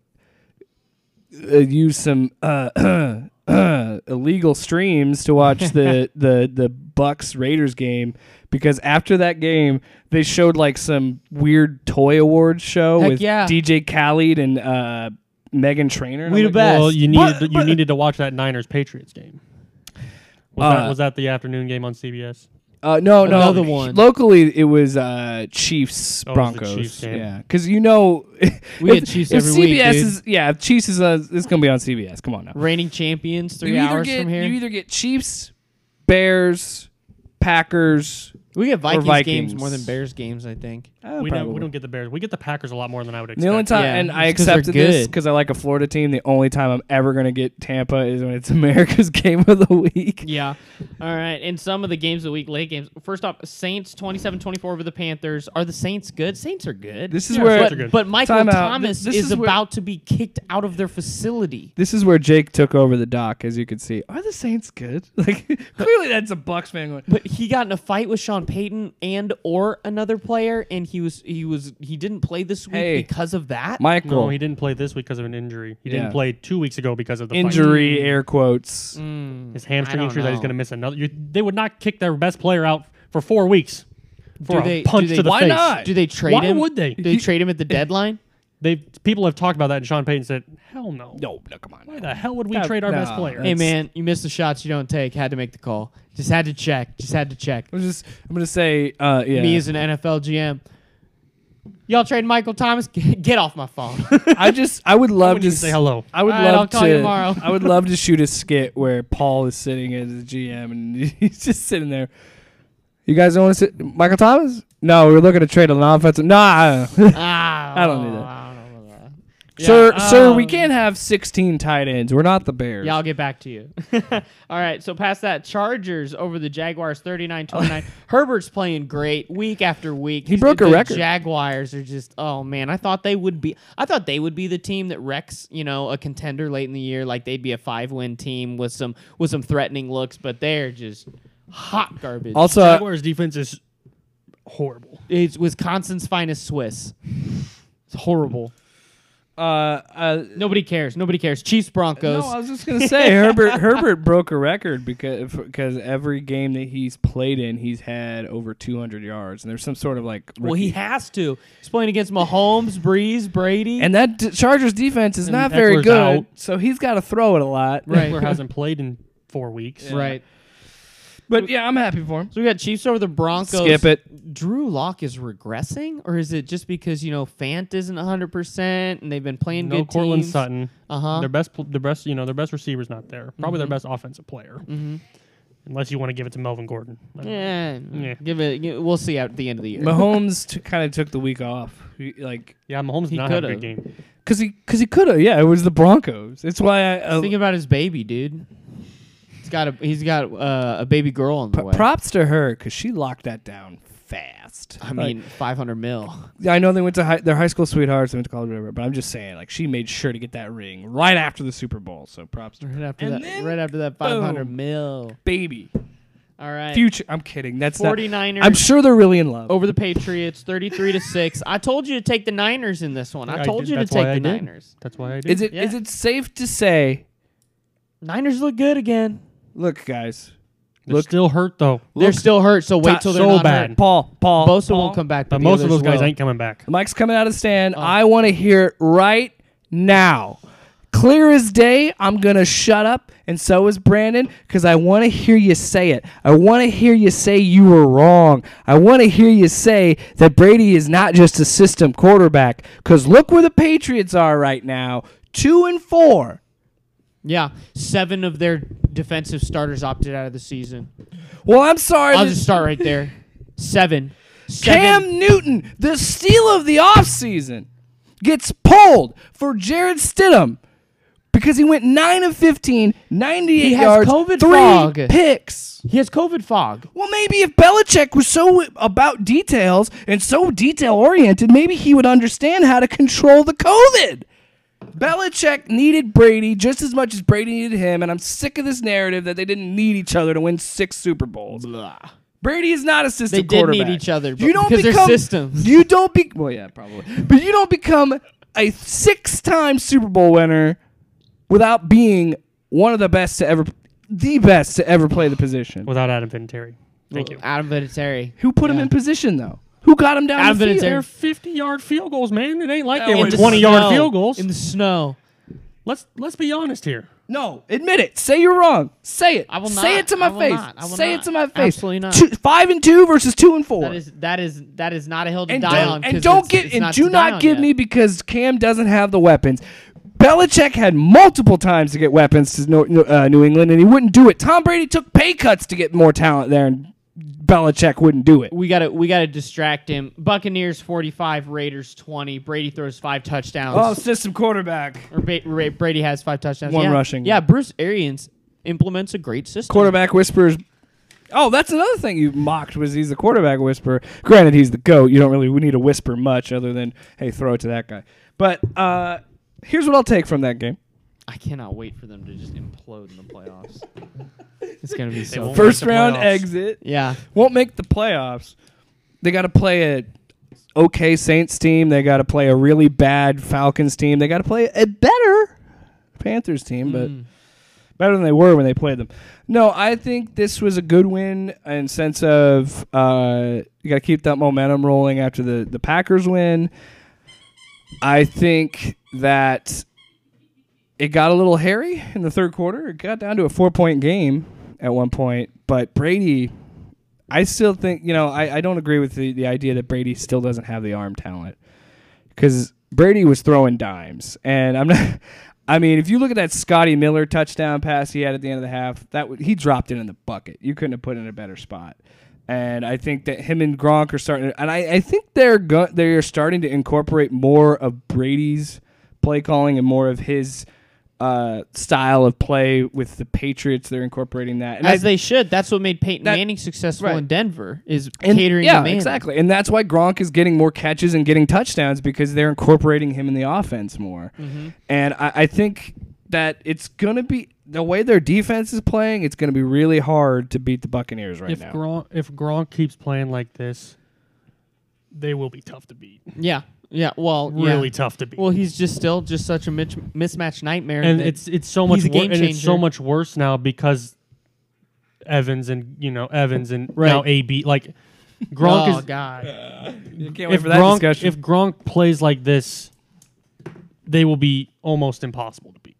uh, use some uh, uh, illegal streams to watch the, the the Bucks Raiders game because after that game they showed like some weird toy awards show Heck with yeah. D J Khaled and uh, Megan Trainor. And We I'm the like, best. well, you needed But- to, you but- needed to watch that Niners Patriots game. Was, Uh, that, was that the afternoon game on C B S? Uh, no, no. Another one. Locally, it was uh, Chiefs Oh, it was the Broncos. Chiefs game. Yeah, because you know, We if, get Chiefs if every C B S week, dude. is yeah, if Chiefs is uh, it's gonna be on C B S. Come on now. Reigning champions, three you either hours get from here. you either get Chiefs, Bears, Packers, We get Vikings, Vikings. games more than Bears games, I think. Uh, we don't. probably. We don't get the Bears. We get the Packers a lot more than I would expect. The only time, Yeah, and I it's 'cause they're accepted this good. because I like a Florida team. The only time I'm ever going to get Tampa is when it's America's game of the week. Yeah. All right. And some of the games of the week, late games. First off, Saints twenty-seven twenty-four over the Panthers. Are the Saints good? Saints are good. This is Yeah, where Saints are but, good. but Michael Time out. Thomas This is, is where- about to be kicked out of their facility. this is where Jake took over the dock, as you can see. Are the Saints good? Like clearly, that's a Bucks fan going. But he got in a fight with Sean Payton and or another player, and he was he was he didn't play this week Hey, because of that. Michael, No, he didn't play this week because of an injury. He Yeah. didn't play two weeks ago because of the fight. injury, air quotes. Mm, His I hamstring don't injury that he's know. going to miss another. You, they would not kick their best player out for four weeks for Do a they- punch do they- to the Why face. not? Do they trade Why him? would they? Do they trade him at the deadline? They people have talked about that, and Sean Payton said, "Hell no. No, no, come on. Why the hell would we That- trade our best nah, player?" Hey That's- man, you missed the shots you don't take. Had to make the call. Just had to check. Just had to check. I'm just, I'm gonna say, uh, yeah. Me as an N F L G M. Y'all trade Michael Thomas? Get off my phone. I just, I would love When to you say hello. I would All right, love I'll to. call you tomorrow. I would love to shoot a skit where Paul is sitting as the G M and he's just sitting there. You guys don't want to sit, Michael Thomas? No, we're looking to trade an offensive. Nah, ah, I don't need that. I don't know about that. sir, Yeah, sir, we um, can't have sixteen tight ends. We're not the Bears. Yeah, I'll get back to you. All right, so past that, Chargers over the Jaguars, thirty-nine twenty-nine. Herbert's playing great week after week. He He's- broke a the record. Jaguars are just, oh man, I thought they would be. I thought they would be the team that wrecks, you know, a contender late in the year. Like they'd be a five-win team with some with some threatening looks, but they're just hot garbage. Also, uh, Jaguars defense is horrible. It's Wisconsin's finest Swiss. It's horrible. uh, uh, Nobody cares. Nobody cares. Chiefs Broncos. no, I was just gonna say Herbert. Herbert broke a record because because every game that he's played in, he's had over two hundred yards, and there's some sort of like. well, he rookie- has to. He's playing against Mahomes, Breeze, Brady. and that d- Chargers defense is And not very Eckler's good, out. so he's got to throw it a lot. Right. Eckler hasn't played in four weeks. right. But yeah, I'm happy for him. So we got Chiefs over the Broncos. Skip it. Drew Lock is regressing, or is it just because you know Fant isn't one hundred percent and they've been playing No good Cortland teams? Sutton. Uh huh. Their best, pl- their best, you know, their best receiver's not there. Probably Mhm. their best offensive player, Mm-hmm. unless you want to give it to Melvin Gordon. I don't know. Yeah. Yeah. Give it. gi- We'll see at the end of the year. Mahomes t- kind of took the week off, He- like Yeah, Mahomes He did not have a could've. good game. because he because he could have. Yeah, it was the Broncos. It's why I uh, Think about his baby, dude. He's got a he's got uh, a baby girl on the p- way. props to her because she locked that down fast. I mean, five hundred mil. Like, I know they went to high, their high school sweethearts, they went to college, whatever. But I'm just saying, like she made sure to get that ring right after the Super Bowl. So props to her. Right after And that. then, Right after that, five hundred boom. mil. Baby, All right. future. I'm kidding. That's not. 49ers I'm sure they're really in love. over the Patriots, thirty-three to six. I told you to take the Niners in this one. I I told did- you to that's take why I the did. Niners. That's why I did. Is it is Yeah. it safe to say? Niners look good again. Look, guys. They're Look, still hurt though. They're Look, still hurt, so wait Not till they're so not bad. hurt. Paul. Paul. Bosa Paul, won't come back, But the most of others those guys will. ain't coming back. Mike's coming out of the stand. Oh. I want to hear it right now. Clear as day, I'm going to shut up, and so is Brandon, because I want to hear you say it. I want to hear you say you were wrong. I want to hear you say that Brady is not just a system quarterback, because look where the Patriots are right now, two and four. Yeah, seven of their defensive starters opted out of the season. Well, I'm sorry. I'll that- just start right there. Seven. Seven. Cam Newton, the steal of the offseason, gets pulled for Jared Stidham because he went nine of fifteen, ninety-eight He has yards, COVID three fog. picks. He has COVID fog. Well, maybe if Belichick was so about details and so detail-oriented, maybe he would understand how to control the COVID. Belichick needed Brady just as much as Brady needed him, and I'm sick of this narrative that they didn't need each other to win six Super Bowls. Brady is not a system They did quarterback. need each other, but You don't because they're become, systems. You don't be well, yeah, probably, but you don't become a six-time Super Bowl winner without being one of the best to ever, the best to ever play the position. Without Adam Vinatieri. Thank you. Adam Vinatieri. Who put him Yeah. in position though? Who got him down Adam the field? Vinatieri. They're fifty-yard field goals, man. It ain't like Oh, they in were the twenty-yard snow. field goals. In the snow. Let's let's be honest here. No, admit it. Say you're wrong. Say it. I will Say not. it to my I will face. not. I will Say not. it to my face. Absolutely not. Two, five and two versus two and four. That is that is that is not a hill to and die don't, on. and 'cause don't it's- get it's and not do to die not on give yet. me because Cam doesn't have the weapons. Belichick had multiple times to get weapons to New, uh, New England, and he wouldn't do it. Tom Brady took pay cuts to get more talent there and Belichick wouldn't do it. We gotta we gotta distract him. Buccaneers forty-five, Raiders twenty. Brady throws five touchdowns. Oh, system quarterback. Or ba- Ra- Brady has five touchdowns. One yeah. rushing. Yeah, Bruce Arians implements a great system. Quarterback whispers. Oh, that's another thing you mocked was he's the quarterback whisperer. Granted, he's the GOAT. You don't really need to whisper much other than, hey, throw it to that guy. But uh, here's what I'll take from that game. I cannot wait for them to just implode in the playoffs. It's gonna be so. won't fun. First make the round playoffs. exit. Yeah. Won't make the playoffs. They got to play a okay Saints team. They got to play a really bad Falcons team. They got to play a better Panthers team, but Mm. better than they were when they played them. No, I think this was a good win in sense of uh, you got to keep that momentum rolling after the, the Packers win. I think that it got a little hairy in the third quarter. It got down to a four-point game at one point, but Brady, I still think, you know, I, I don't agree with the, the idea that Brady still doesn't have the arm talent because Brady was throwing dimes, and I'm not. I mean, if you look at that Scotty Miller touchdown pass he had at the end of the half, that w- he dropped it in the bucket. You couldn't have put it in a better spot. And I think that him and Gronk are starting to, and I, I think they're go- they're starting to incorporate more of Brady's play calling and more of his uh, style of play with the Patriots. They're incorporating that. And As I, they should. That's what made Peyton That- Manning successful right. in Denver is and, catering yeah, to Manning. exactly. And that's why Gronk is getting more catches and getting touchdowns because they're incorporating him in the offense more. Mm-hmm. And I, I think that it's going to be the way their defense is playing, it's going to be really hard to beat the Buccaneers right if now. Gronk if Gronk keeps playing like this, they will be tough to beat. Yeah. Yeah. Well, yeah. Really tough to beat. Well, he's just still just such a mitch- mismatch nightmare. and that it's it's so much he's a wor- game and it's so changer. much worse now because Evans and you know Evans and Right. now A B like Gronk oh is God. You can't wait if for that Gronk discussion. if Gronk plays like this, they will be almost impossible to beat.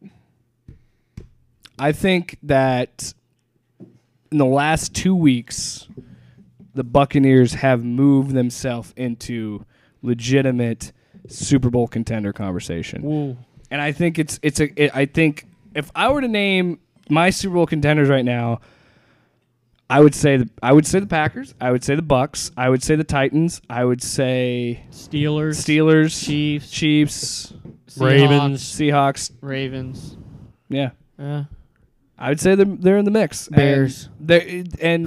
I think that in the last two weeks, the Buccaneers have moved themselves into legitimate Super Bowl contender conversation. Whoa. And I think it's it's a it, I think if I were to name my Super Bowl contenders right now, I would say the I would say the Packers, I would say the Bucks, I would say the Titans, I would say Steelers, Steelers, Chiefs, Chiefs, Seahawks, Ravens. Seahawks. Ravens. Yeah. Uh, I would say they're, they're in the mix. Bears. And, they're- and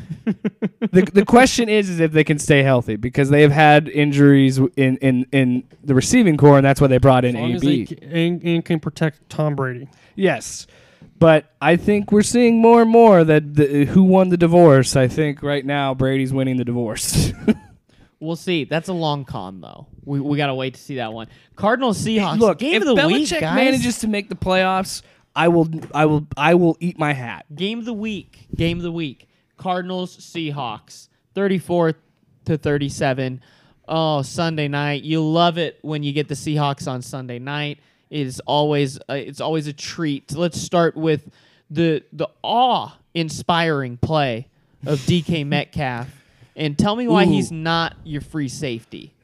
the the question is is if they can stay healthy because they have had injuries in, in, in the receiving core, and that's why they brought in As long A as they B. ca- and, and can protect Tom Brady. Yes. But I think we're seeing more and more that the, who won the divorce. I think right now Brady's winning the divorce. we'll see. That's a long con though. We we gotta wait to see that one. Cardinals Seahawks. Look, game if of the Belichick week, guys. manages to make the playoffs, I will I will I will eat my hat. Game of the week. Game of the week. Cardinals Seahawks. thirty-four to thirty-seven. Oh, Sunday night. You love it when you get the Seahawks on Sunday night. It is always uh, it's always a treat. Let's start with the the awe-inspiring play of D K Metcalf, and tell me why Ooh. he's not your free safety.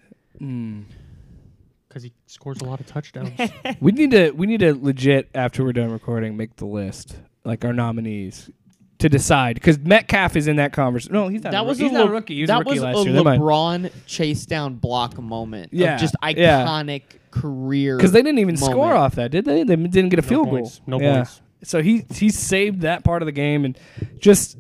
Because he scores a lot of touchdowns. We need to we need to legit after we're done recording make the list like our nominees to decide because Metcalf is in that conversation. No, he's not. That a, was rookie. a he's not a Le- rookie. He was that a rookie was last a year. Never mind. LeBron chase down block moment. Yeah, of just yeah. iconic career. Because they didn't even moment. score off that, did they? They didn't get a No field points. goal. No Yeah. points. So he he saved that part of the game and just.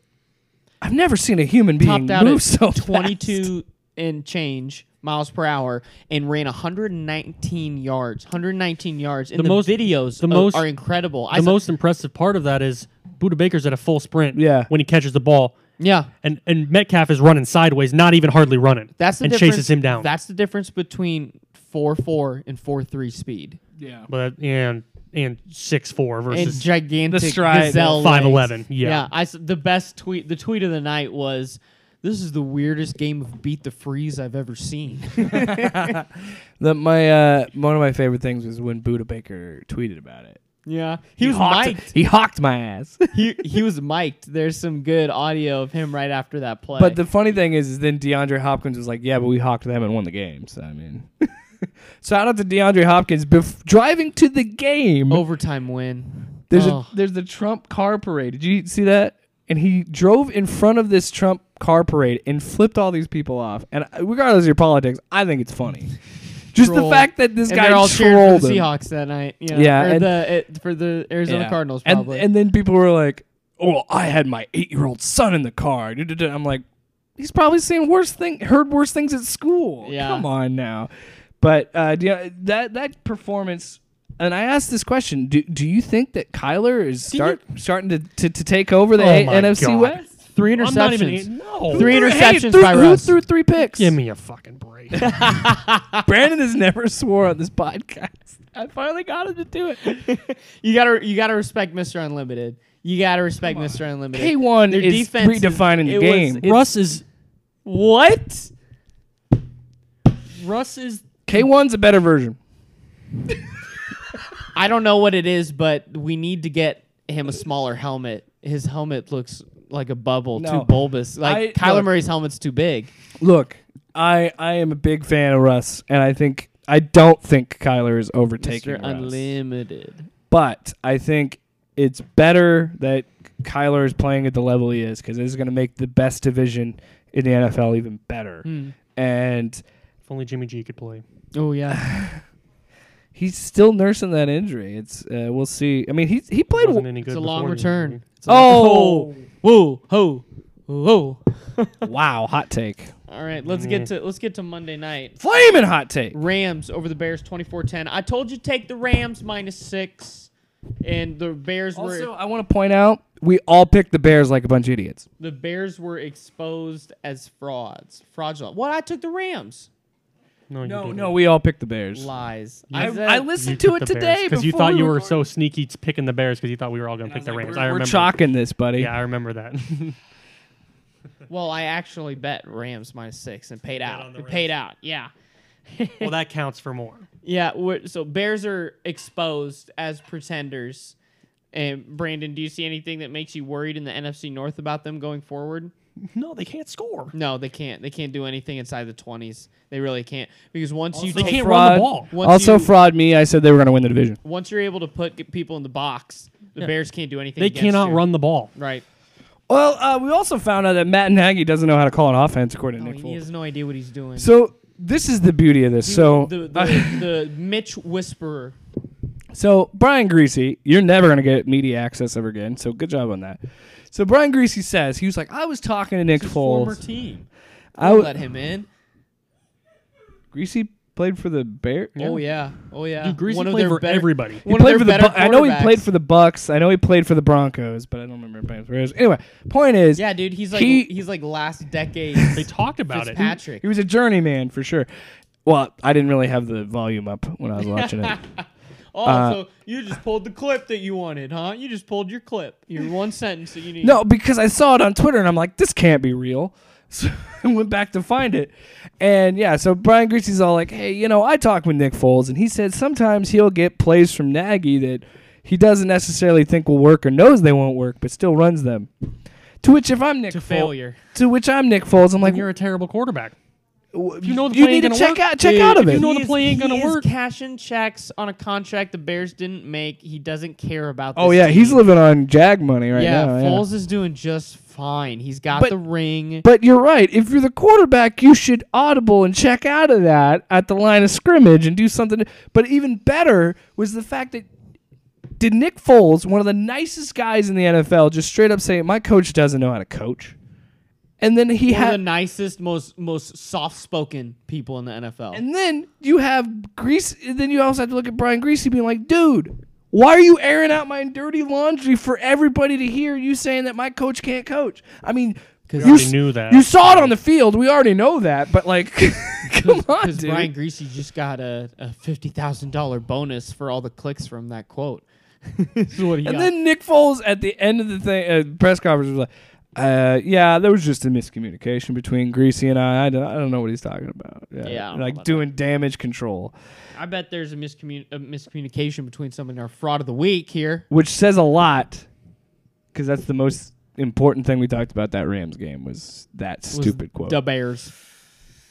I've never seen a human being Topped out move at so fast. twenty-two and change miles per hour and ran one hundred nineteen yards. one hundred nineteen yards. And The the, most- videos the are, most- are incredible. I The saw- most impressive part of that is Buda Baker's at a full sprint Yeah. when he catches the ball, yeah. and, and Metcalf is running sideways, not even hardly running, That's the and difference. chases him down. That's the difference between four four and four three speed. Yeah. but and and six four And versus gigantic the stride, gazelle five legs. eleven. Yeah. Yeah, I s- the best tweet. The tweet of the night was, "This is the weirdest game of beat the freeze I've ever seen." The, my uh, one of my favorite things was when Buda Baker tweeted about it. yeah, he, was hawked, mic'd. He hawked my ass. he he was mic'd. There's some good audio of him right after that play. But the funny thing is, is then DeAndre Hopkins was like, "Yeah, but we hawked them and won the game." So I mean, shout out to DeAndre Hopkins bef- driving to the game. overtime win. There's Oh. a there's the Trump car parade. Did you see that? and he drove in front of this Trump car parade and flipped all these people off. And regardless of your politics, I think it's funny. Just Troll. the fact that this and guy they're all cheering trolled for the him. Seahawks that night. You know, Yeah, or and- the it, for the Arizona Yeah. Cardinals And, probably. and then people were like, "Oh, I had my eight-year-old son in the car." I'm like, he's probably seen worse thing, heard worse things at school. Yeah. Come on now. But uh, do you, that that performance, and I asked this question: Do do you think that Kyler is start starting to, to, to take over the Oh A- my N F C God. West? three I'm not even. interceptions. No. Three Hey, interceptions threw- by who Russ. threw three picks? Give me a fucking break. Brandon has never swore on this podcast. I finally got him to do it. You gotta you gotta respect Mister Unlimited. You gotta respect Mister Unlimited. K one Their is defense is- redefining the it was- game. it's- Russ is. What? Russ is. K one's a better version. I don't know what it is, but we need to get him a smaller helmet. His helmet looks like a bubble, No. too bulbous. Like I- Kyler look. Murray's helmet's too big. Look, I I am a big fan of Russ, and I think I don't think Kyler is overtaking Mister Russ. Unlimited. But I think it's better that Kyler is playing at the level he is because it's going to make the best division in the N F L even better. Hmm. And If only Jimmy G could play. Oh yeah. he's still nursing that injury. It's uh, we'll see. I mean, he he played. Wasn't w- any good It's a before long the return. injury. It's a- Oh. Whoa, ho, whoa. Wow, hot take. All right, let's get to let's get to Monday night. Flaming hot take. Rams over the Bears twenty-four ten. I told you take the Rams minus six, and the Bears Also, were I want to point out we all picked the Bears like a bunch of idiots. the Bears were exposed as frauds, fraudulent. What? I took the Rams. No, you No, didn't. no, we all picked the Bears. Lies. I, said- I You listened took to it the today because you before thought we you were recorded. so sneaky t- picking the Bears because you thought we were all going to pick the Like, Rams. we're, I we're remember. chalking this, buddy. Yeah, I remember that. Well, I actually bet Rams minus six and paid out. on the It paid out. Yeah. well, that counts for more. Yeah. We're, so Bears are exposed as pretenders. And Brandon, do you see anything that makes you worried in the N F C North about them going forward? No, they can't score. No, they can't. They can't do anything inside the twenties. They really can't because once you They take, can't fraud. run the ball. once Also, you, fraud me. I said they were going to win the division. once you're able to put g- people in the box, the Yeah. Bears can't do anything. They against cannot you. run the ball. Right. Well, uh, we also found out that Matt Nagy doesn't know how to call an offense, according to Oh, Nick he Foles. has no idea what he's doing. So this is the beauty of this. So, the the, the Mitch Whisperer. so Brian Greasy, you're never going to get media access ever again. So good job on that. So Brian Greasy says he was like, I was talking to Nick His former Foles. team. I I'll w- let him in. Greasy played for the Bears. Oh yeah. Oh yeah. Dude, Greasy One of played their for better- everybody. He One played of for their the. better Bu- I know he quarterbacks. played for the Bucks. I know he played for the Broncos, but I don't remember playing for the Bears. Anyway, point is, Yeah, dude. He's like He- he's like last decade. They talked about it. Fitzpatrick. he was a journeyman for sure. Well, I didn't really have the volume up when I was watching it. Oh, Uh, so you just pulled the clip that you wanted, huh? You just pulled your clip. Your one sentence that you need. No, because I saw it on Twitter and I'm like, this can't be real. So I went back to find it. And yeah, so Brian Greasy's all like, hey, you know, I talked with Nick Foles and he said sometimes he'll get plays from Nagy that he doesn't necessarily think will work or knows they won't work, but still runs them. To which if I'm Nick to Foles, failure. to which I'm Nick Foles, I'm like, Like you're a terrible quarterback. w- you know the you play need ain't to gonna check work, out check Dude, out of if it. know the He is- play ain't gonna he is work. cashing checks on a contract the Bears didn't make. He doesn't care about. Oh this yeah, he's team. living on Jag money right yeah, now. Foles is doing just fine. He's got But- the ring. But you're right. If you're the quarterback, you should audible and check out of that at the line of scrimmage and do something. But even better was the fact that did Nick Foles, one of the nicest guys in the N F L, just straight up say, "My coach doesn't know how to coach," and then he One of the had, nicest, most most soft spoken people in the N F L. and then you have Grease. Then you also have to look at Brian Greasy being like, "Dude, why are you airing out my dirty laundry for everybody to hear? You saying that my coach can't coach? I mean." We You already s- knew that. You saw it on the field. We already know that. But, like, come on, Because dude. Brian Greasy just got a, a fifty thousand dollar bonus for all the clicks from that quote. This is what he and got. then Nick Foles at the end of the thing, uh, press conference was like, uh, yeah, there was just a miscommunication between Greasy and I. I don't, I don't know what he's talking about. Yeah, Yeah, I don't know like about doing damage control, I bet there's a, miscommun- a miscommunication between someone in our fraud of the week here. which says a lot because that's the most important thing we talked about that Rams game was that Was stupid quote. The Bears.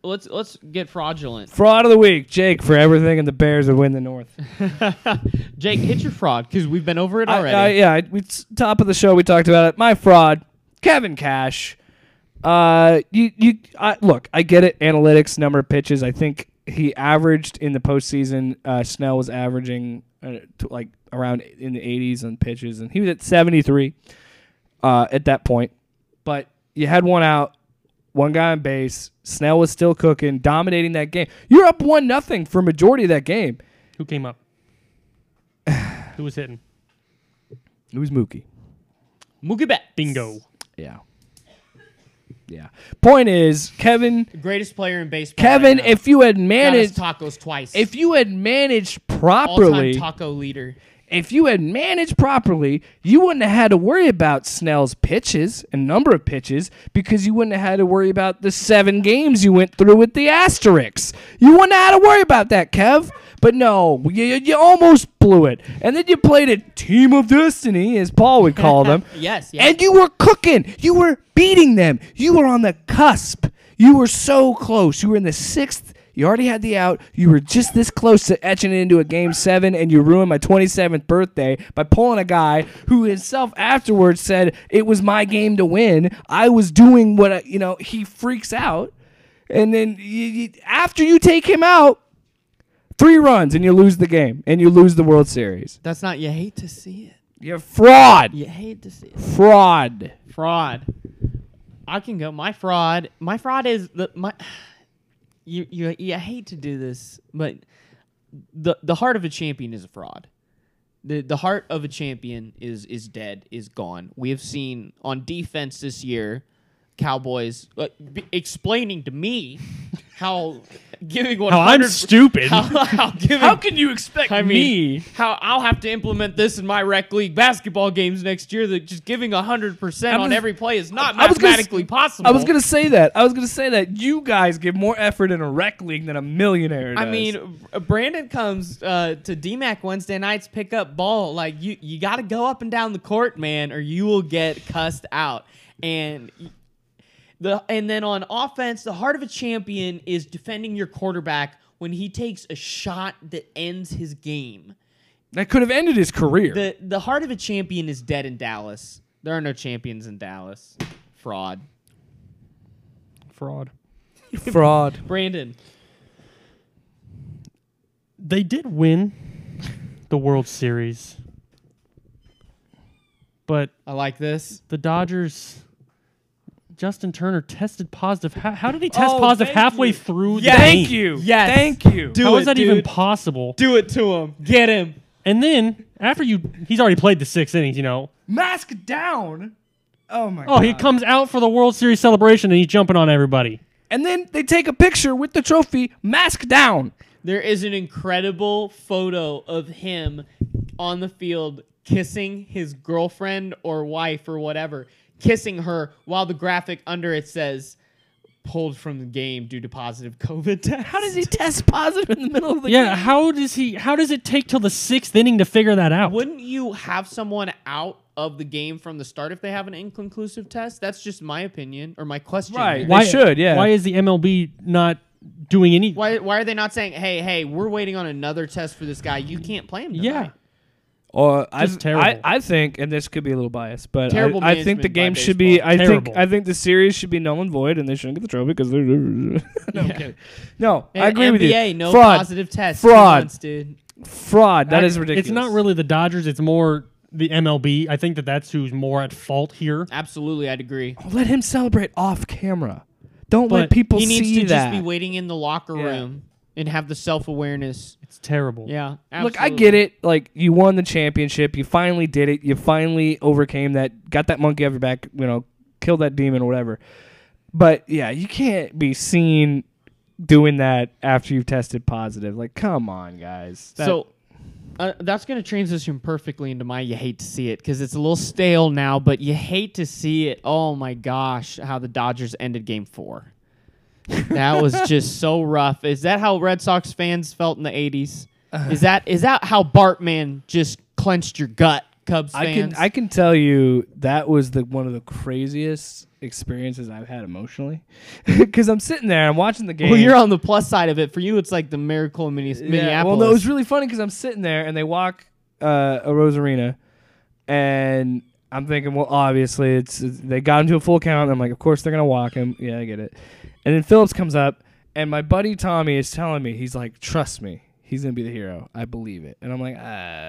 let's let's get fraudulent. Fraud of the week, Jake, for everything, and the Bears would win the North. Jake, hit your fraud because we've been over it I- already. I- yeah, I- we top of the show we talked about it. My fraud, Kevin Cash. Uh, you you I, look, I get it. Analytics, number of pitches. I think he averaged in the postseason. Uh, Snell was averaging uh, to like around in the eighties on pitches, and he was at seventy-three uh, at that point. But you had one out, one guy on base. Snell was still cooking, dominating that game. You're up one nothing for majority of that game. Who came up? Who was hitting? It was Mookie. Mookie Betts. Bingo. Yeah. Yeah. Point is, Kevin, The greatest player in baseball. Kevin, right now. if you had Got us managed, tacos twice. if you had managed all-time properly, taco leader. if you had managed properly, you wouldn't have had to worry about Snell's pitches and number of pitches because you wouldn't have had to worry about the seven games you went through with the asterisks. You wouldn't have had to worry about that, Kev. But no, you, you almost blew it. And then you played a team of destiny, as Paul would call them. Yes, yes. And you were cooking. You were beating them. You were on the cusp. You were so close. You were in the sixth. You already had the out. You were just this close to etching it into a game seven, and you ruined my twenty-seventh birthday by pulling a guy who himself afterwards said it was my game to win. I was doing what, I, you know, he freaks out. And then you, you, after you take him out, three runs and you lose the game and you lose the World Series. That's not. You hate to see it. You're fraud. You hate to see it. Fraud. Fraud. I can go. My fraud. My fraud is the my. You you you hate to do this, but the the heart of a champion is a fraud. The the heart of a champion is is dead, is gone. We have seen on defense this year, Cowboys uh, b- explaining to me how giving one How I'm hundred stupid. How, how giving How can you expect I mean, me? how I'll have to implement this in my rec league basketball games next year. That just giving a hundred percent I on was- every play is not I was gonna s- mathematically possible. I was gonna say that. I was gonna say that you guys give more effort in a rec league than a millionaire does. I mean, uh, Brandon comes uh, to D MAC Wednesday nights, pick up ball. Like you, you got to go up and down the court, man, or you will get cussed out. And y- the and then on offense, the heart of a champion is defending your quarterback when he takes a shot that ends his game. that could have ended his career. The the heart of a champion is dead in Dallas. There are no champions in Dallas. Fraud. Fraud. Fraud. Brandon. They did win the World Series, but I like this. the Dodgers. Justin Turner tested positive. How, how did he test Oh, positive thank halfway you. through Yes. the Thank game? you. Yes. Thank you. Do How it, is that even dude. possible? Do it to him. Get him. And then after you, he's already played the six innings. You know. Mask down. Oh my Oh, god. he comes out for the World Series celebration and he's jumping on everybody. And then they take a picture with the trophy, mask down. There is an incredible photo of him on the field kissing his girlfriend or wife or whatever, kissing her while the graphic under it says pulled from the game due to positive COVID test. How does he test positive in the middle of the Yeah, game? how does he? How does it take till the sixth inning to figure that out? Wouldn't you have someone out of the game from the start if they have an inconclusive test? That's just my opinion or my question. Right. here. They Why should, yeah. Why is the M L B not doing any? Why, why are they not saying, hey, hey, we're waiting on another test for this guy. You can't play him tonight. Yeah. Or I, Just terrible. I, I think, and this could be a little biased, but Terrible I, I think the management by game should be. baseball. I Terrible. think I think the series should be null and void, and they shouldn't get the trophy because they're. no, I'm Yeah. kidding. No, I And agree with N B A, you. no Fraud, positive test. Two Fraud. months, dude. fraud. That I- is ridiculous. It's not really the Dodgers. It's more the M L B. I think that that's who's more at fault here. Absolutely, I'd agree. Let him celebrate off camera. Don't let But people He needs see to that. just be waiting in the locker Yeah. room and have the self-awareness. It's terrible. Yeah, Look, I absolutely. get it. Like, you won the championship. You finally did it. You finally overcame that. Got that monkey off your back. You know, killed that demon or whatever. But yeah, you can't be seen doing that after you've tested positive. Like, come on, guys. That- So uh, that's going to transition perfectly into my you hate to see it because it's a little stale now, but you hate to see it. Oh my gosh, how the Dodgers ended game four. That was just so rough. Is that how Red Sox fans felt in the eighties? Is that is that how Bartman just clenched your gut Cubs I fans. can I can tell you that was the one of the craziest experiences I've had emotionally, because I'm sitting there, I'm watching the game. well, you're on the plus side of it. For you, it's like the miracle in Minne- Minneapolis. Yeah, well, no, it was really funny because I'm sitting there and they walk uh, a Rosarina, and I'm thinking, well, obviously it's, it's they got him to a full count. I'm like, of course they're gonna walk him. Yeah, I get it. And then Phillips comes up, and my buddy Tommy is telling me, he's like, trust me, he's gonna be the hero. I believe it. And I'm like,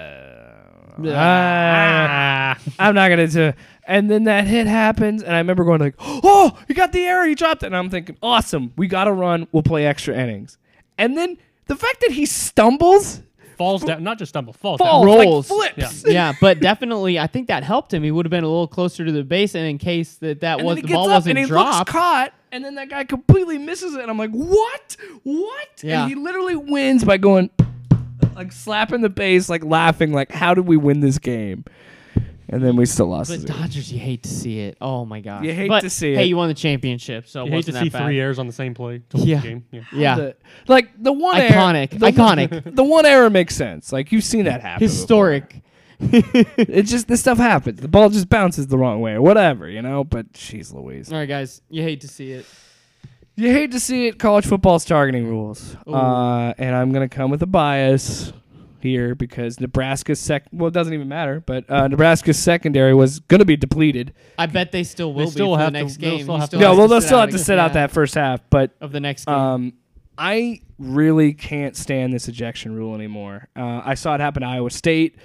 ah, ah, I'm not gonna do. And then that hit happens, and I remember going like, oh, he got the error, he dropped it, and I'm thinking, awesome, we got to run, we'll play extra innings. And then the fact that he stumbles, falls down, not just stumble, falls, falls, down. Rolls. like flips. yeah, but definitely, I think that helped him. He would have been a little closer to the base, and in case that that And was then he the ball gets up wasn't and he dropped. looks caught, and then that guy completely misses it, and I'm like, what? What? Yeah. And he literally wins by going, like slapping the base, like laughing, like, how did we win this game? And then we still lost. But the game. Dodgers, you hate to see it. Oh my gosh, You hate But, to see Hey, it. you won the championship, so it You hate to wasn't see that bad. three errors on the same play to Yeah. lose the game. Yeah. Yeah, The- like the one Iconic. error, the Iconic. One, the one error makes sense. Like you've seen that happen. historic. before. It's just this stuff happens. The ball just bounces the wrong way or whatever, you know. But jeez Louise, All right, guys, you hate to see it. you hate to see it. College football's targeting rules, Ooh. uh, and I'm gonna come with a bias here because Nebraska's sec. Well, it doesn't even matter. But uh, Nebraska's secondary was gonna be depleted. I bet they still will still be for have the to- next they'll game. still He have to- still No, has well to they'll sit still out have to against- sit out yeah, that first half, but. of the next game. Um, I really can't stand this ejection rule anymore. Uh, I saw it happen to Iowa State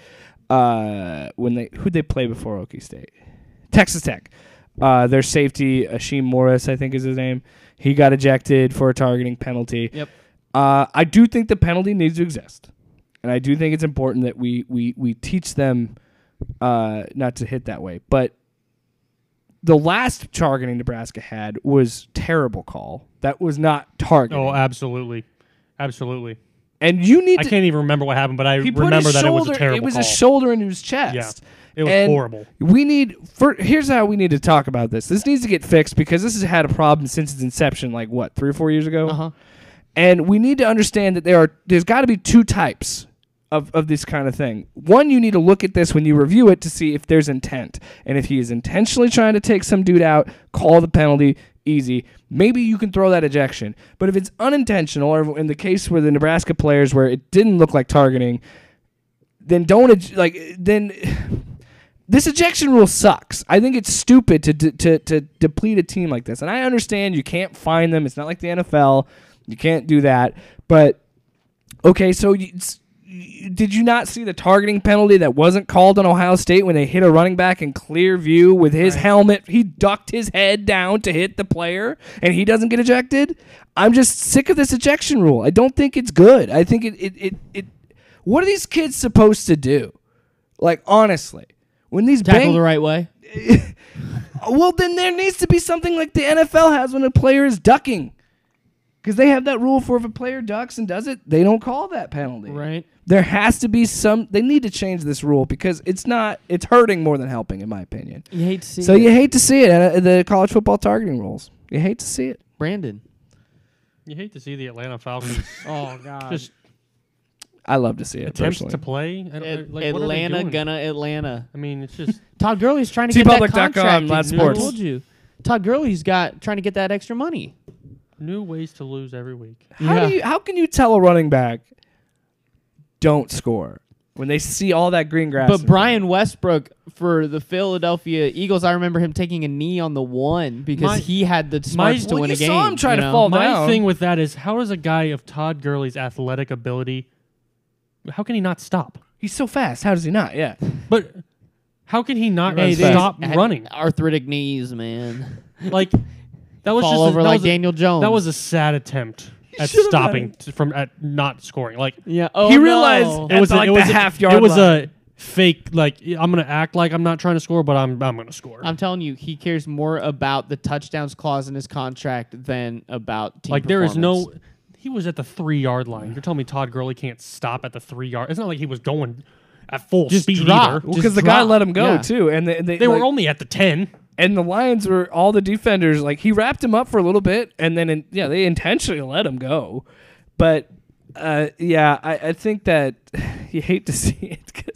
uh, when they who'd they play before Okie State? Texas Tech. Uh, their safety, Ashim Morris, I think is his name. He got ejected for a targeting penalty. Yep. Uh, I do think the penalty needs to exist, and I do think it's important that we we we teach them uh, not to hit that way. But the last targeting Nebraska had was terrible call. That was not targeting. Oh, absolutely, absolutely. And you need I to. can't even remember what happened, but I He put remember his that shoulder, it was a terrible It was call. a shoulder into his chest. Yeah. It was And horrible. We need. For here's how we need to talk about this. This needs to get fixed because this has had a problem since its inception. Like what, three or four years ago? Uh huh. And we need to understand that there are. There's got to be two types of of this kind of thing. One, you need to look at this when you review it to see if there's intent, and if he is intentionally trying to take some dude out, call the penalty. Easy. Maybe you can throw that ejection. But if it's unintentional, or in the case where the Nebraska players where it didn't look like targeting, then don't ej- like then. This ejection rule sucks. I think it's stupid to, to to to deplete a team like this. And I understand you can't find them. It's not like the N F L. You can't do that. But okay, so you, it's- you- did you not see the targeting penalty that wasn't called on Ohio State when they hit a running back in clear view with his Right. helmet? He ducked his head down to hit the player, and he doesn't get ejected. I'm just sick of this ejection rule. I don't think it's good. I think it it it. it what are these kids supposed to do? Like honestly. When these Tackle bang- the right way. well, then there needs to be something like the N F L has when a player is ducking, because they have that rule for if a player ducks and does it, they don't call that penalty. Right. There has to be some. They need to change this rule because it's not. It's hurting more than helping, in my opinion. You hate to see So it. you hate to see it. Uh, the college football targeting rules. You hate to see it. Brandon. You hate to see the Atlanta Falcons Oh God. just I love to see it. attempts Personally. to play. I don't- At- like, what are they Atlanta doing? gonna Atlanta. I mean, it's just Todd Gurley's trying to T get that Public dot com, contract. Loud I Sports. told you. Todd Gurley's got trying to get that extra money. new ways to lose every week. How Yeah. do you? How can you tell a running back don't score when they see all that green grass? But in Brian Westbrook for the Philadelphia Eagles, I remember him taking a knee on the one because My- he had the smarts to well, win you a game. saw him try you to know? fall My down. thing with that is, how does a guy of Todd Gurley's athletic ability, how can he not stop? He's so fast. How does he not? Yeah. But how can he not Hey, dude, stop had running? Arthritic knees, man. Like that was Fall just a- over that like was a- Daniel Jones. That was a sad attempt at should've stopping t- from at not scoring. Like yeah. Oh, He no. realized- it was At, a, like, it the was a- half yard It was line. a fake. Like I'm gonna act like I'm not trying to score, but I'm I'm gonna score. I'm telling you, he cares more about the touchdowns clause in his contract than about team like there is no. performance. He was at the three yard line. You're telling me Todd Gurley can't stop at the three yard? It's not like he was going at full Just speed drop. either. Just Because the guy drop. let him go Yeah. too, and they, they, They like- were only at the ten. and the Lions were all the defenders. Like he wrapped him up for a little bit, and then in, yeah, they intentionally let him go. But uh, yeah, I, I think that you hate to see it because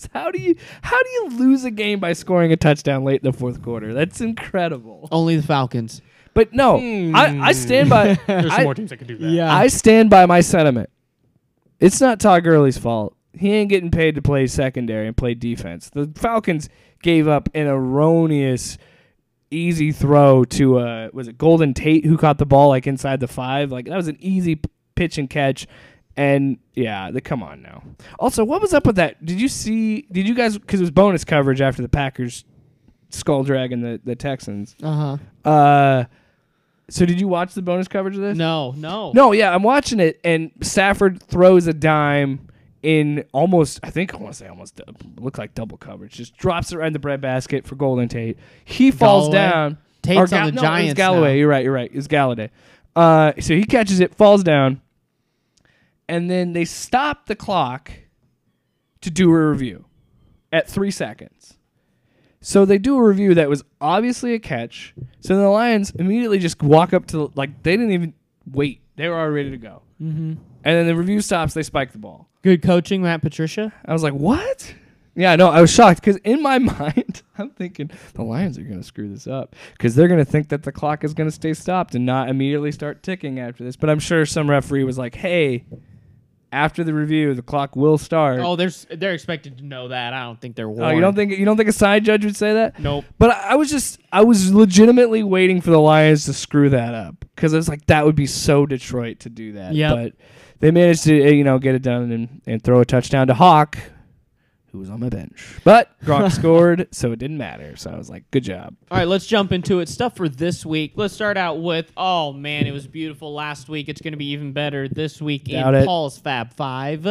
Falcons. How do you how do you lose a game by scoring a touchdown late in the fourth quarter? That's incredible. Only the Falcons. But no, I, I stand by There's some I, more teams that can do that. Yeah. I stand by my sentiment. It's not Todd Gurley's fault. He ain't getting paid to play secondary and play defense. The Falcons gave up an erroneous easy throw to uh was it Golden Tate who caught the ball like inside the five? Like that was an easy p- pitch and catch. And yeah, the, come on now. Also, what was up with that? Did you see? Did you guys? Because it was bonus coverage after the Packers skull dragging the the Texans. Uh huh. Uh, so did you watch the bonus coverage of this? No, no, No, yeah, I'm watching it, and Stafford throws a dime in almost, I think I want to say almost, uh, looked like double coverage. Just drops it right in the breadbasket for Golden Tate. He falls Galloway? down. Tate's Or on the no, Giants It's Galloway. now. You're right. You're right. It's Galladay. Uh, so he catches it, falls down, and then they stop the clock to do a review at three seconds. So they do a review that was obviously a catch. So then the Lions immediately just walk up to, like, they didn't even wait. They were already ready to go. Mm-hmm. And then the review stops. They spike the ball. Good coaching, Matt Patricia. I was like, what? Yeah, no, I was shocked because in my mind, I'm thinking the Lions are going to screw this up because they're going to think that the clock is going to stay stopped and not immediately start ticking after this. But I'm sure some referee was like, hey, after the review, the clock will start. Oh, they're s- they're expected to know that. I don't think they're warned. Oh, you don't think you don't think a side judge would say that? Nope. But I, I was just I was legitimately waiting for the Lions to screw that up because I was like that would be so Detroit to do that. Yep. But they managed to uh, you know get it done and, and throw a touchdown to Hawk, who was on my bench. But Gronk scored, so it didn't matter. So I was like, good job. All right, let's jump into it. Stuff for this week. Let's start out with, oh, man, it was beautiful last week. It's going to be even better this week Doubt in it. Paul's Fab Five.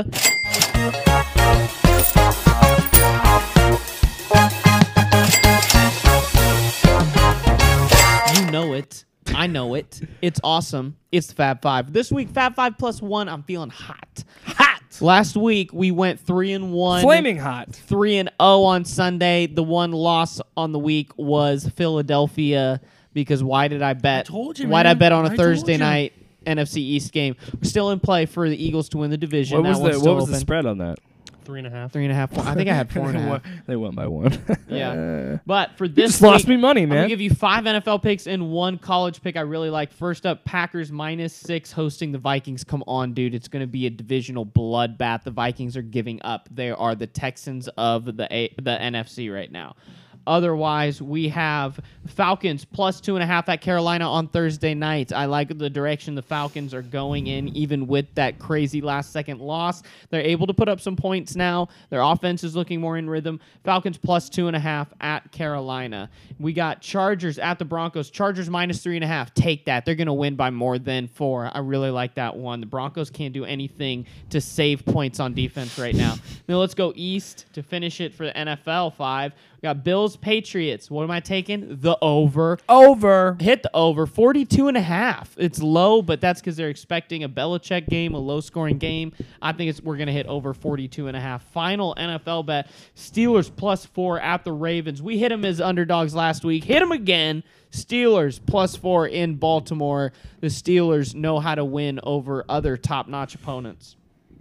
You know it. I know it. It's awesome. It's the Fab Five. This week, Fab Five plus one, I'm feeling hot. Hot! Last week, we went three and one. Flaming hot. Three and oh on Sunday. The one loss on the week was Philadelphia because why did I bet? I told you, why did I man. bet on a I Thursday told you. night N F C East game? We're still in play for the Eagles to win the division. What That was one's the still what was the open. spread on that? Three and a half. Three and a half. Four. I think I had four and a They half. won- They won by one. Yeah. But for You this just lost week, me money, I'm gonna man. give you five N F L picks and one college pick I really like. First up, Packers minus six hosting the Vikings. Come on, dude. It's going to be a divisional bloodbath. The Vikings are giving up. They are the Texans of the A- the N F C right now. Otherwise, we have Falcons plus two and a half at Carolina on Thursday night. I like the direction the Falcons are going in, even with that crazy last-second loss. They're able to put up some points now. Their offense is looking more in rhythm. Falcons plus two and a half at Carolina. We got Chargers at the Broncos. Chargers minus three and a half. Take that. They're going to win by more than four. I really like that one. The Broncos can't do anything to save points on defense right now. Now let's go east to finish it for the N F L five. We got Bills, Patriots. What am I taking? The over. Over. Hit the over. forty-two and a half. It's low, but that's because they're expecting a Belichick game, a low-scoring game. I think it's we're going to hit over forty-two and a half. Final N F L bet, Steelers plus four at the Ravens. We hit them as underdogs last week. Hit them again. Steelers plus four in Baltimore. The Steelers know how to win over other top-notch opponents.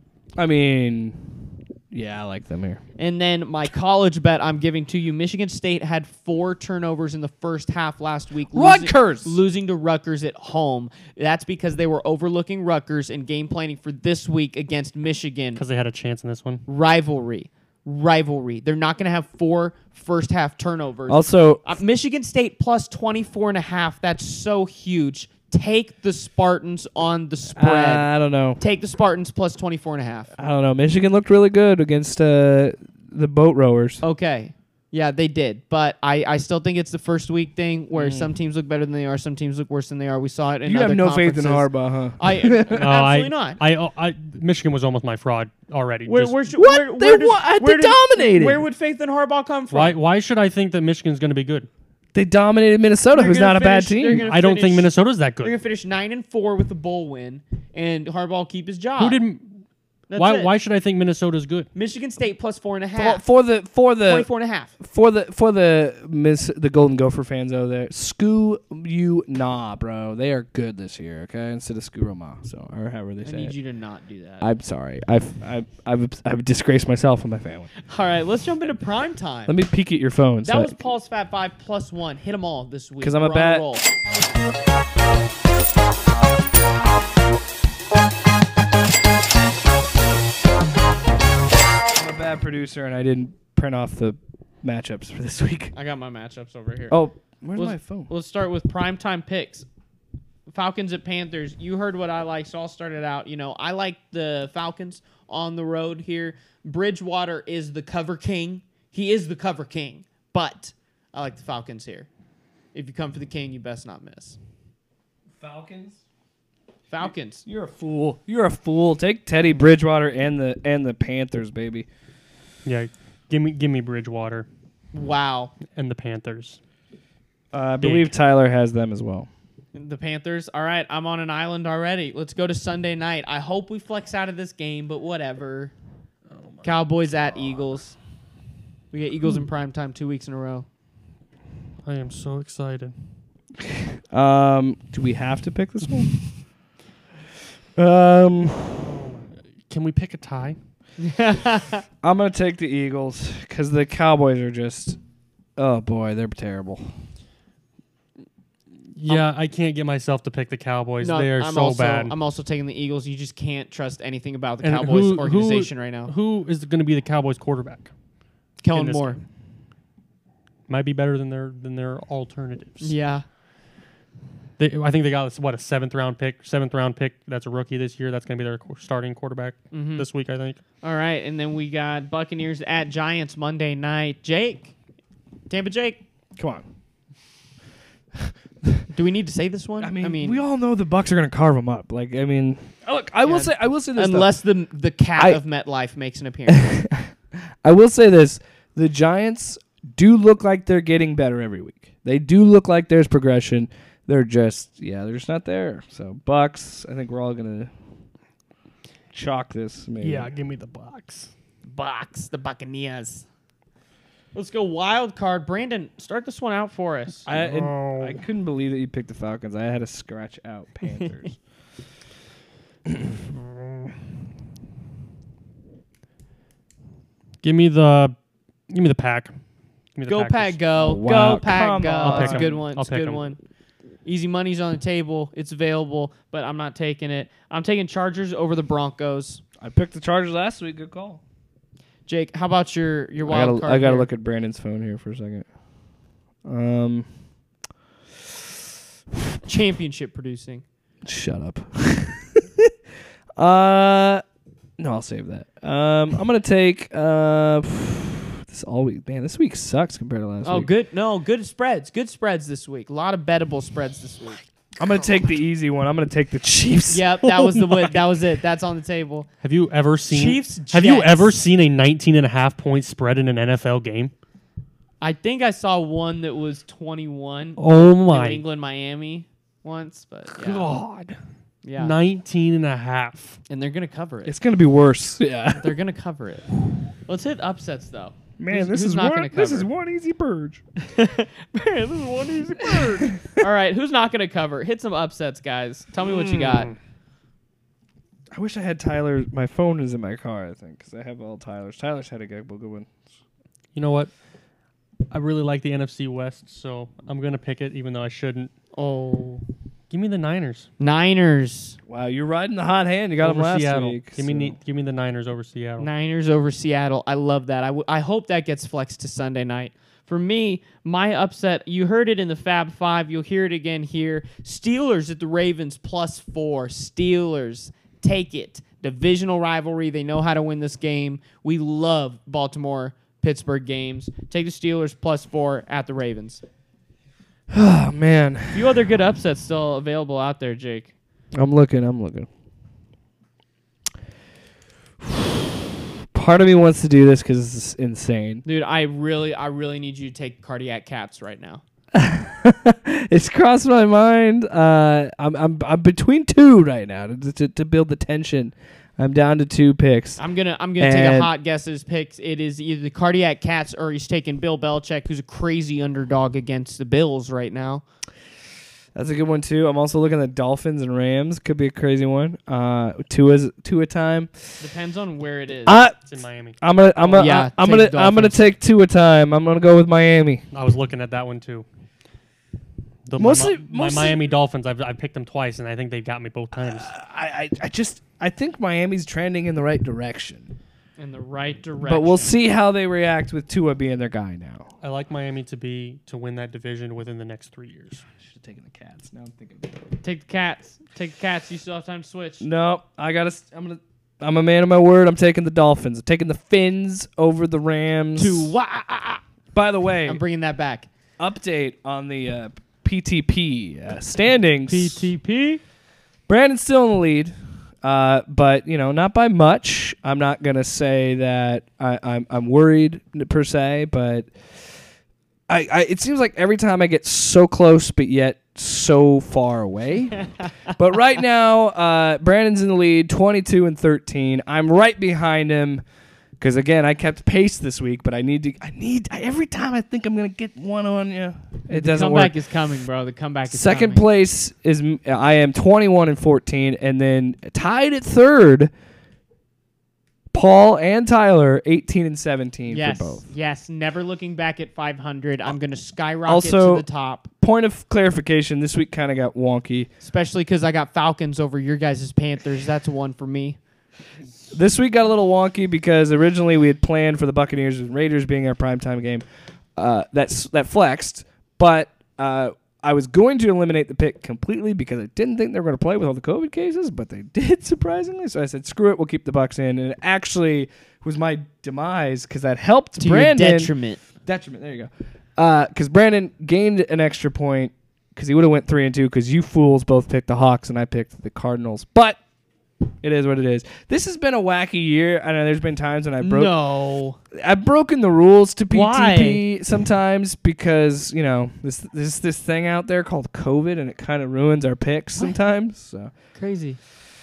I mean, yeah, I like them here. And then my college bet I'm giving to you. Michigan State had four turnovers in the first half last week. Rutgers! Losing, losing to Rutgers at home. That's because they were overlooking Rutgers and game planning for this week against Michigan. Because they had a chance in this one. Rivalry. Rivalry. They're not going to have four first half turnovers. Also, Uh, Michigan State plus twenty-four and a half. That's so huge. Take the Spartans on the spread. I don't know. Take the Spartans plus twenty-four and a half. I don't know. Michigan looked really good against uh, the boat rowers. Okay. Yeah, they did. But I, I still think it's the first week thing where some teams look better than they are, some teams look worse than they are. We saw it in You other have no faith in conferences. Harbaugh, huh? I No, absolutely I, not. I, oh, I, Michigan was almost my fraud already. Where, Just- where should, What? Where, They where does- wa- they where does- dominated. Where would faith in Harbaugh come from? why, why should I think that Michigan's going to be good? They dominated Minnesota, They're who's gonna not a bad finish- they're team. gonna I don't finish- think Minnesota's that They're good. gonna finish nine and four with a bowl win, and Harbaugh will keep his job. Who did That's why? it. Why should I think Minnesota's good? Michigan State plus four and a For, half. for the for the Twenty-four and a half. for the for the miss the Golden Gopher fans out there, screw you nah, bro. They are good this year, okay? Instead of screw 'em off, so or however they I say need it. you to not do that. I'm sorry. I've I've I've I've disgraced myself and my family. All right, let's jump into prime time. Let me peek at your phone. that was Paul's Fat Five plus one. Hit them all this week. 'Cause I'm a We're on bad- roll. I'm a bad producer and I didn't print off the matchups for this week. I got my matchups over here. Oh, where's Let's- my phone? Let's start with primetime picks. Falcons at Panthers. You heard what I like, so I'll start it out. You know, I like the Falcons on the road here. Bridgewater is the cover king. He is the cover king, but I like the Falcons here. If you come for the king, you best not miss. Falcons? Falcons. You're a fool. You're a fool. Take Teddy Bridgewater and the and the Panthers, baby. Yeah, give me give me Bridgewater Wow. and the Panthers. Uh, I Big. believe Tyler has them as well. The Panthers. All right, I'm on an island already. Let's go to Sunday night. I hope we flex out of this game, but whatever. Cowboys at Eagles. We get Eagles in prime time two weeks in a row. I am so excited. Um, do we have to pick this one? um, Can we pick a tie? I'm gonna take the Eagles because the Cowboys are just, oh boy, they're terrible. Yeah, I can't get myself to pick the Cowboys. No, they are I'm so also, bad. I'm also taking the Eagles. You just can't trust anything about the And Cowboys who- who- organization right now. Who is going to be the Cowboys quarterback? Kellen this Moore. game? Might be better than their than their alternatives. Yeah. They, I think they got what a seventh round pick, seventh round pick. That's a rookie this year. That's going to be their qu- starting quarterback Mhm. this week, I think. All right, and then we got Buccaneers at Giants Monday night. Jake, Tampa Jake. Come on. Do we need to say this one? I mean, we all know the Bucks are gonna carve them up. Like, I mean, look, I will Yeah. say, I will say this. though. unless the the cat I- of MetLife makes an appearance. I will say this: the Giants do look like they're getting better every week. They do look like there's progression. They're just, yeah, they're just not there. So Bucks, I think we're all gonna chalk this. Maybe. give me the box. Box the Buccaneers. Let's go wild card. Brandon, start this one out for us. I and Oh. I couldn't believe that you picked the Falcons. I had to scratch out Panthers. Give me the, give me the pack. Give me the Go Packers. Pack, go. Oh, wow. Go Pack, Come go. on. That's a I'll pick good 'em. one. I'll It's a pick good 'em. one. Easy money's on the table. It's available, but I'm not taking it. I'm taking Chargers over the Broncos. I picked the Chargers last week. Good call. Jake, how about your your I wild gotta, card? I gotta here? look at Brandon's phone here for a second. Um, championship producing. shut up. uh, no, I'll save that. Um, I'm gonna take uh, this all week. Man, this week sucks compared to last Oh, week. good. No, good spreads. Good spreads this week. A lot of bettable spreads this week. I'm gonna take the easy one. I'm gonna take the Chiefs. Yep, that was the win. That was it. That's on the table. Have you ever seen Chiefs, Have you Jets. ever seen a nineteen and a half point spread in an N F L game? I think I saw one that was twenty-one. Oh New my England, Miami once, but yeah. god. Yeah. nineteen and a half. And they're going to cover it. It's gonna be worse. Yeah. They're going to cover it. Let's hit upsets, though. Man, Who's- this who's is not one. gonna This cover? is one easy purge. Man, this is one easy bird. All right, who's not going to cover? Hit some upsets, guys. Tell me what you got. Mm. I wish I had Tyler. My phone is in my car. I think because I have all Tyler's. Tyler's had a good good one. You know what? I really like the N F C West, so I'm going to pick it even though I shouldn't. Oh. Give me the Niners. Niners. Wow, you're riding the hot hand. You got over them last Seattle. week. Give me so- ne- give me the Niners over Seattle. Niners over Seattle. I love that. I, w- I hope that gets flexed to Sunday night. For me, my upset, you heard it in the Fab Five. You'll hear it again here. Steelers at the Ravens plus four. Steelers, take it. Divisional rivalry. They know how to win this game. We love Baltimore, Pittsburgh games. Take the Steelers plus four at the Ravens. Oh man, A few other good upsets still available out there, Jake. I'm looking. I'm looking. Part of me wants to do this because it's insane. Dude, I really, I really need you to take cardiac cats right now. It's crossed my mind. Uh, I'm I'm I'm between two right now to to, to build the tension. I'm down to two picks. I'm gonna I'm gonna take a And- hot guess at his picks. It is either the Cardiac Cats or he's taking Bill Belichick, who's a crazy underdog against the Bills right now. That's a good one too. I'm also looking at Dolphins and Rams. Could be a crazy one. Uh, two as two a time. Depends on where it is. Uh, It's in Miami. I'm gonna I'm gonna Yeah, I'm take gonna the I'm gonna Dolphins. take two a time. I'm gonna go with Miami. I was looking at that one too. The, Mostly- my, my mostly- Miami Dolphins. I've I've picked them twice, and I think they've got me both times. I, I I just I think Miami's trending in the right direction. In the right direction. But we'll see how they react with Tua being their guy now. I like Miami to be to win that division within the next three years. Should have taken the Cats. Now I'm thinking. Take the Cats. Take the Cats. You still have time to switch. No, I gotta. s- I'm gonna. I'm a man of my word. I'm taking the Dolphins. I'm taking the Fins over the Rams. Two. Wah, ah, ah. By the way, I'm bringing that back. update on the uh, P T P uh, standings. P T P. Brandon's still in the lead, uh, but you know, not by much. I'm not gonna say that I, I'm I'm worried per se, but I, I it seems like every time I get so close, but yet so far away. But right now, uh, Brandon's in the lead, twenty-two and thirteen. I'm right behind him. Because again, I kept pace this week, but I need to. I need I, every time I think I'm gonna get one on you, it The doesn't comeback work. is coming, bro. The comeback is Second coming. place is m- I am twenty-one and fourteen, and then tied at third, Paul and Tyler, eighteen and seventeen Yes. for both. Yes. Never looking back at five hundred. I'm gonna skyrocket Also- to the top. Point of clarification: this week kind of got wonky. Especially because I got Falcons over your guys' Panthers. That's one for me. This week got a little wonky because originally we had planned for the Buccaneers and Raiders being our primetime game. Uh, that's that flexed, but uh, I was going to eliminate the pick completely because I didn't think they were going to play with all the COVID cases, but they did surprisingly. So I said, "Screw it, we'll keep the Bucks in." And it actually was my demise because that helped To Brandon. your detriment. Detriment. There you go. Because Brandon gained an extra point because he would have went three and two because you fools both picked the Hawks and I picked the Cardinals, but. It is what it is. This has been a wacky year. I know there's been times when I broke. No. I've broken the rules to P T P Why? sometimes because you know this this this thing out there called COVID and it kind of ruins our picks sometimes. So Crazy.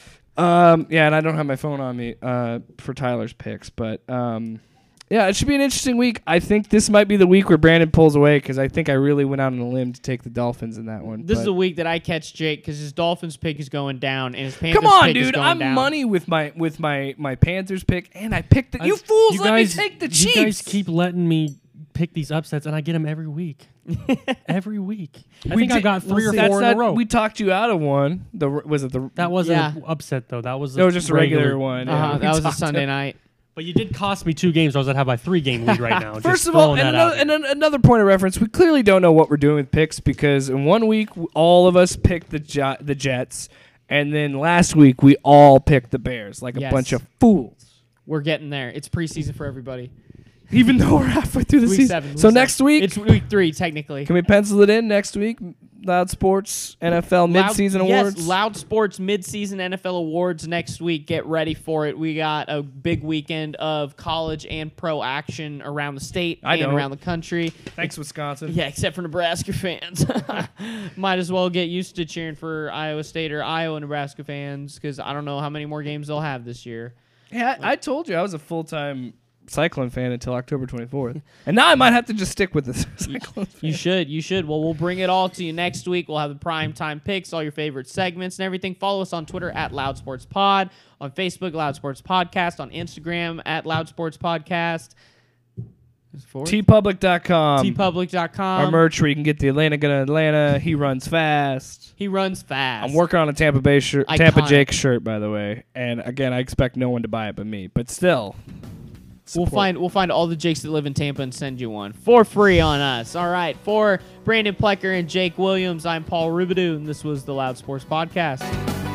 um yeah, and I don't have my phone on me uh for Tyler's picks, but um yeah, it should be an interesting week. I think this might be the week where Brandon pulls away because I think I really went out on a limb to take the Dolphins in that one. This is but- a week that I catch Jake because his Dolphins pick is going down and his Panthers Come on, pick is dude! going I'm down. money with my with my my Panthers pick, and I picked the. You I- fools! you let guys, me take the You Chiefs. guys keep letting me pick these upsets, and I get them every week. every week. I We think I did- got three we'll or see. four That's in not, a row. We talked you out of one. The was it the that wasn't Yeah. an upset though. That was that was just a regular, one. Uh-huh, Yeah, we that was a talked Sunday about- night. But you did cost me two games, or else I'd have my three game lead right now. First Just of all, throwing and that out another, there. and an- another point of reference, we clearly don't know what we're doing with picks because in one week w- all of us picked the Jo- the Jets, and then last week we all picked the Bears like a Yes. bunch of fools. We're getting there. It's preseason for everybody. Even though we're halfway through the Week season. seven. week so seven. next week, It's week three, technically. can we pencil it in next week? Loud Sports N F L Loud- midseason awards. Yes, Loud Sports midseason N F L awards next week. Get ready for it. We got a big weekend of college and pro action around the state I and know. around the country. Thanks, Wisconsin. Yeah, except for Nebraska fans. Might as well get used to cheering for Iowa State or Iowa Nebraska fans because I don't know how many more games they'll have this year. Yeah, I, I told you I was a full time Cyclone fan until October twenty-fourth. And now I might have to just stick with this Cyclone fan. You should. You should. Well, we'll bring it all to you next week. We'll have the prime time picks, all your favorite segments and everything. Follow us on Twitter at Loud Sports Pod, on Facebook, Loud Sports Podcast, on Instagram at Loud Sports Podcast. T public dot com. T public dot com. Our merch where you can get the Atlanta Gonna Atlanta. He runs fast. He runs fast. I'm working on a Tampa Bay shirt, Tampa Iconic. Jake shirt, by the way. And again, I expect no one to buy it but me. But still, We'll support. find we'll find all the Jakes that live in Tampa and send you one for free on us. All right. For Brandon Plecker and Jake Williams, I'm Paul Rubidoux, and this was the Loud Sports Podcast.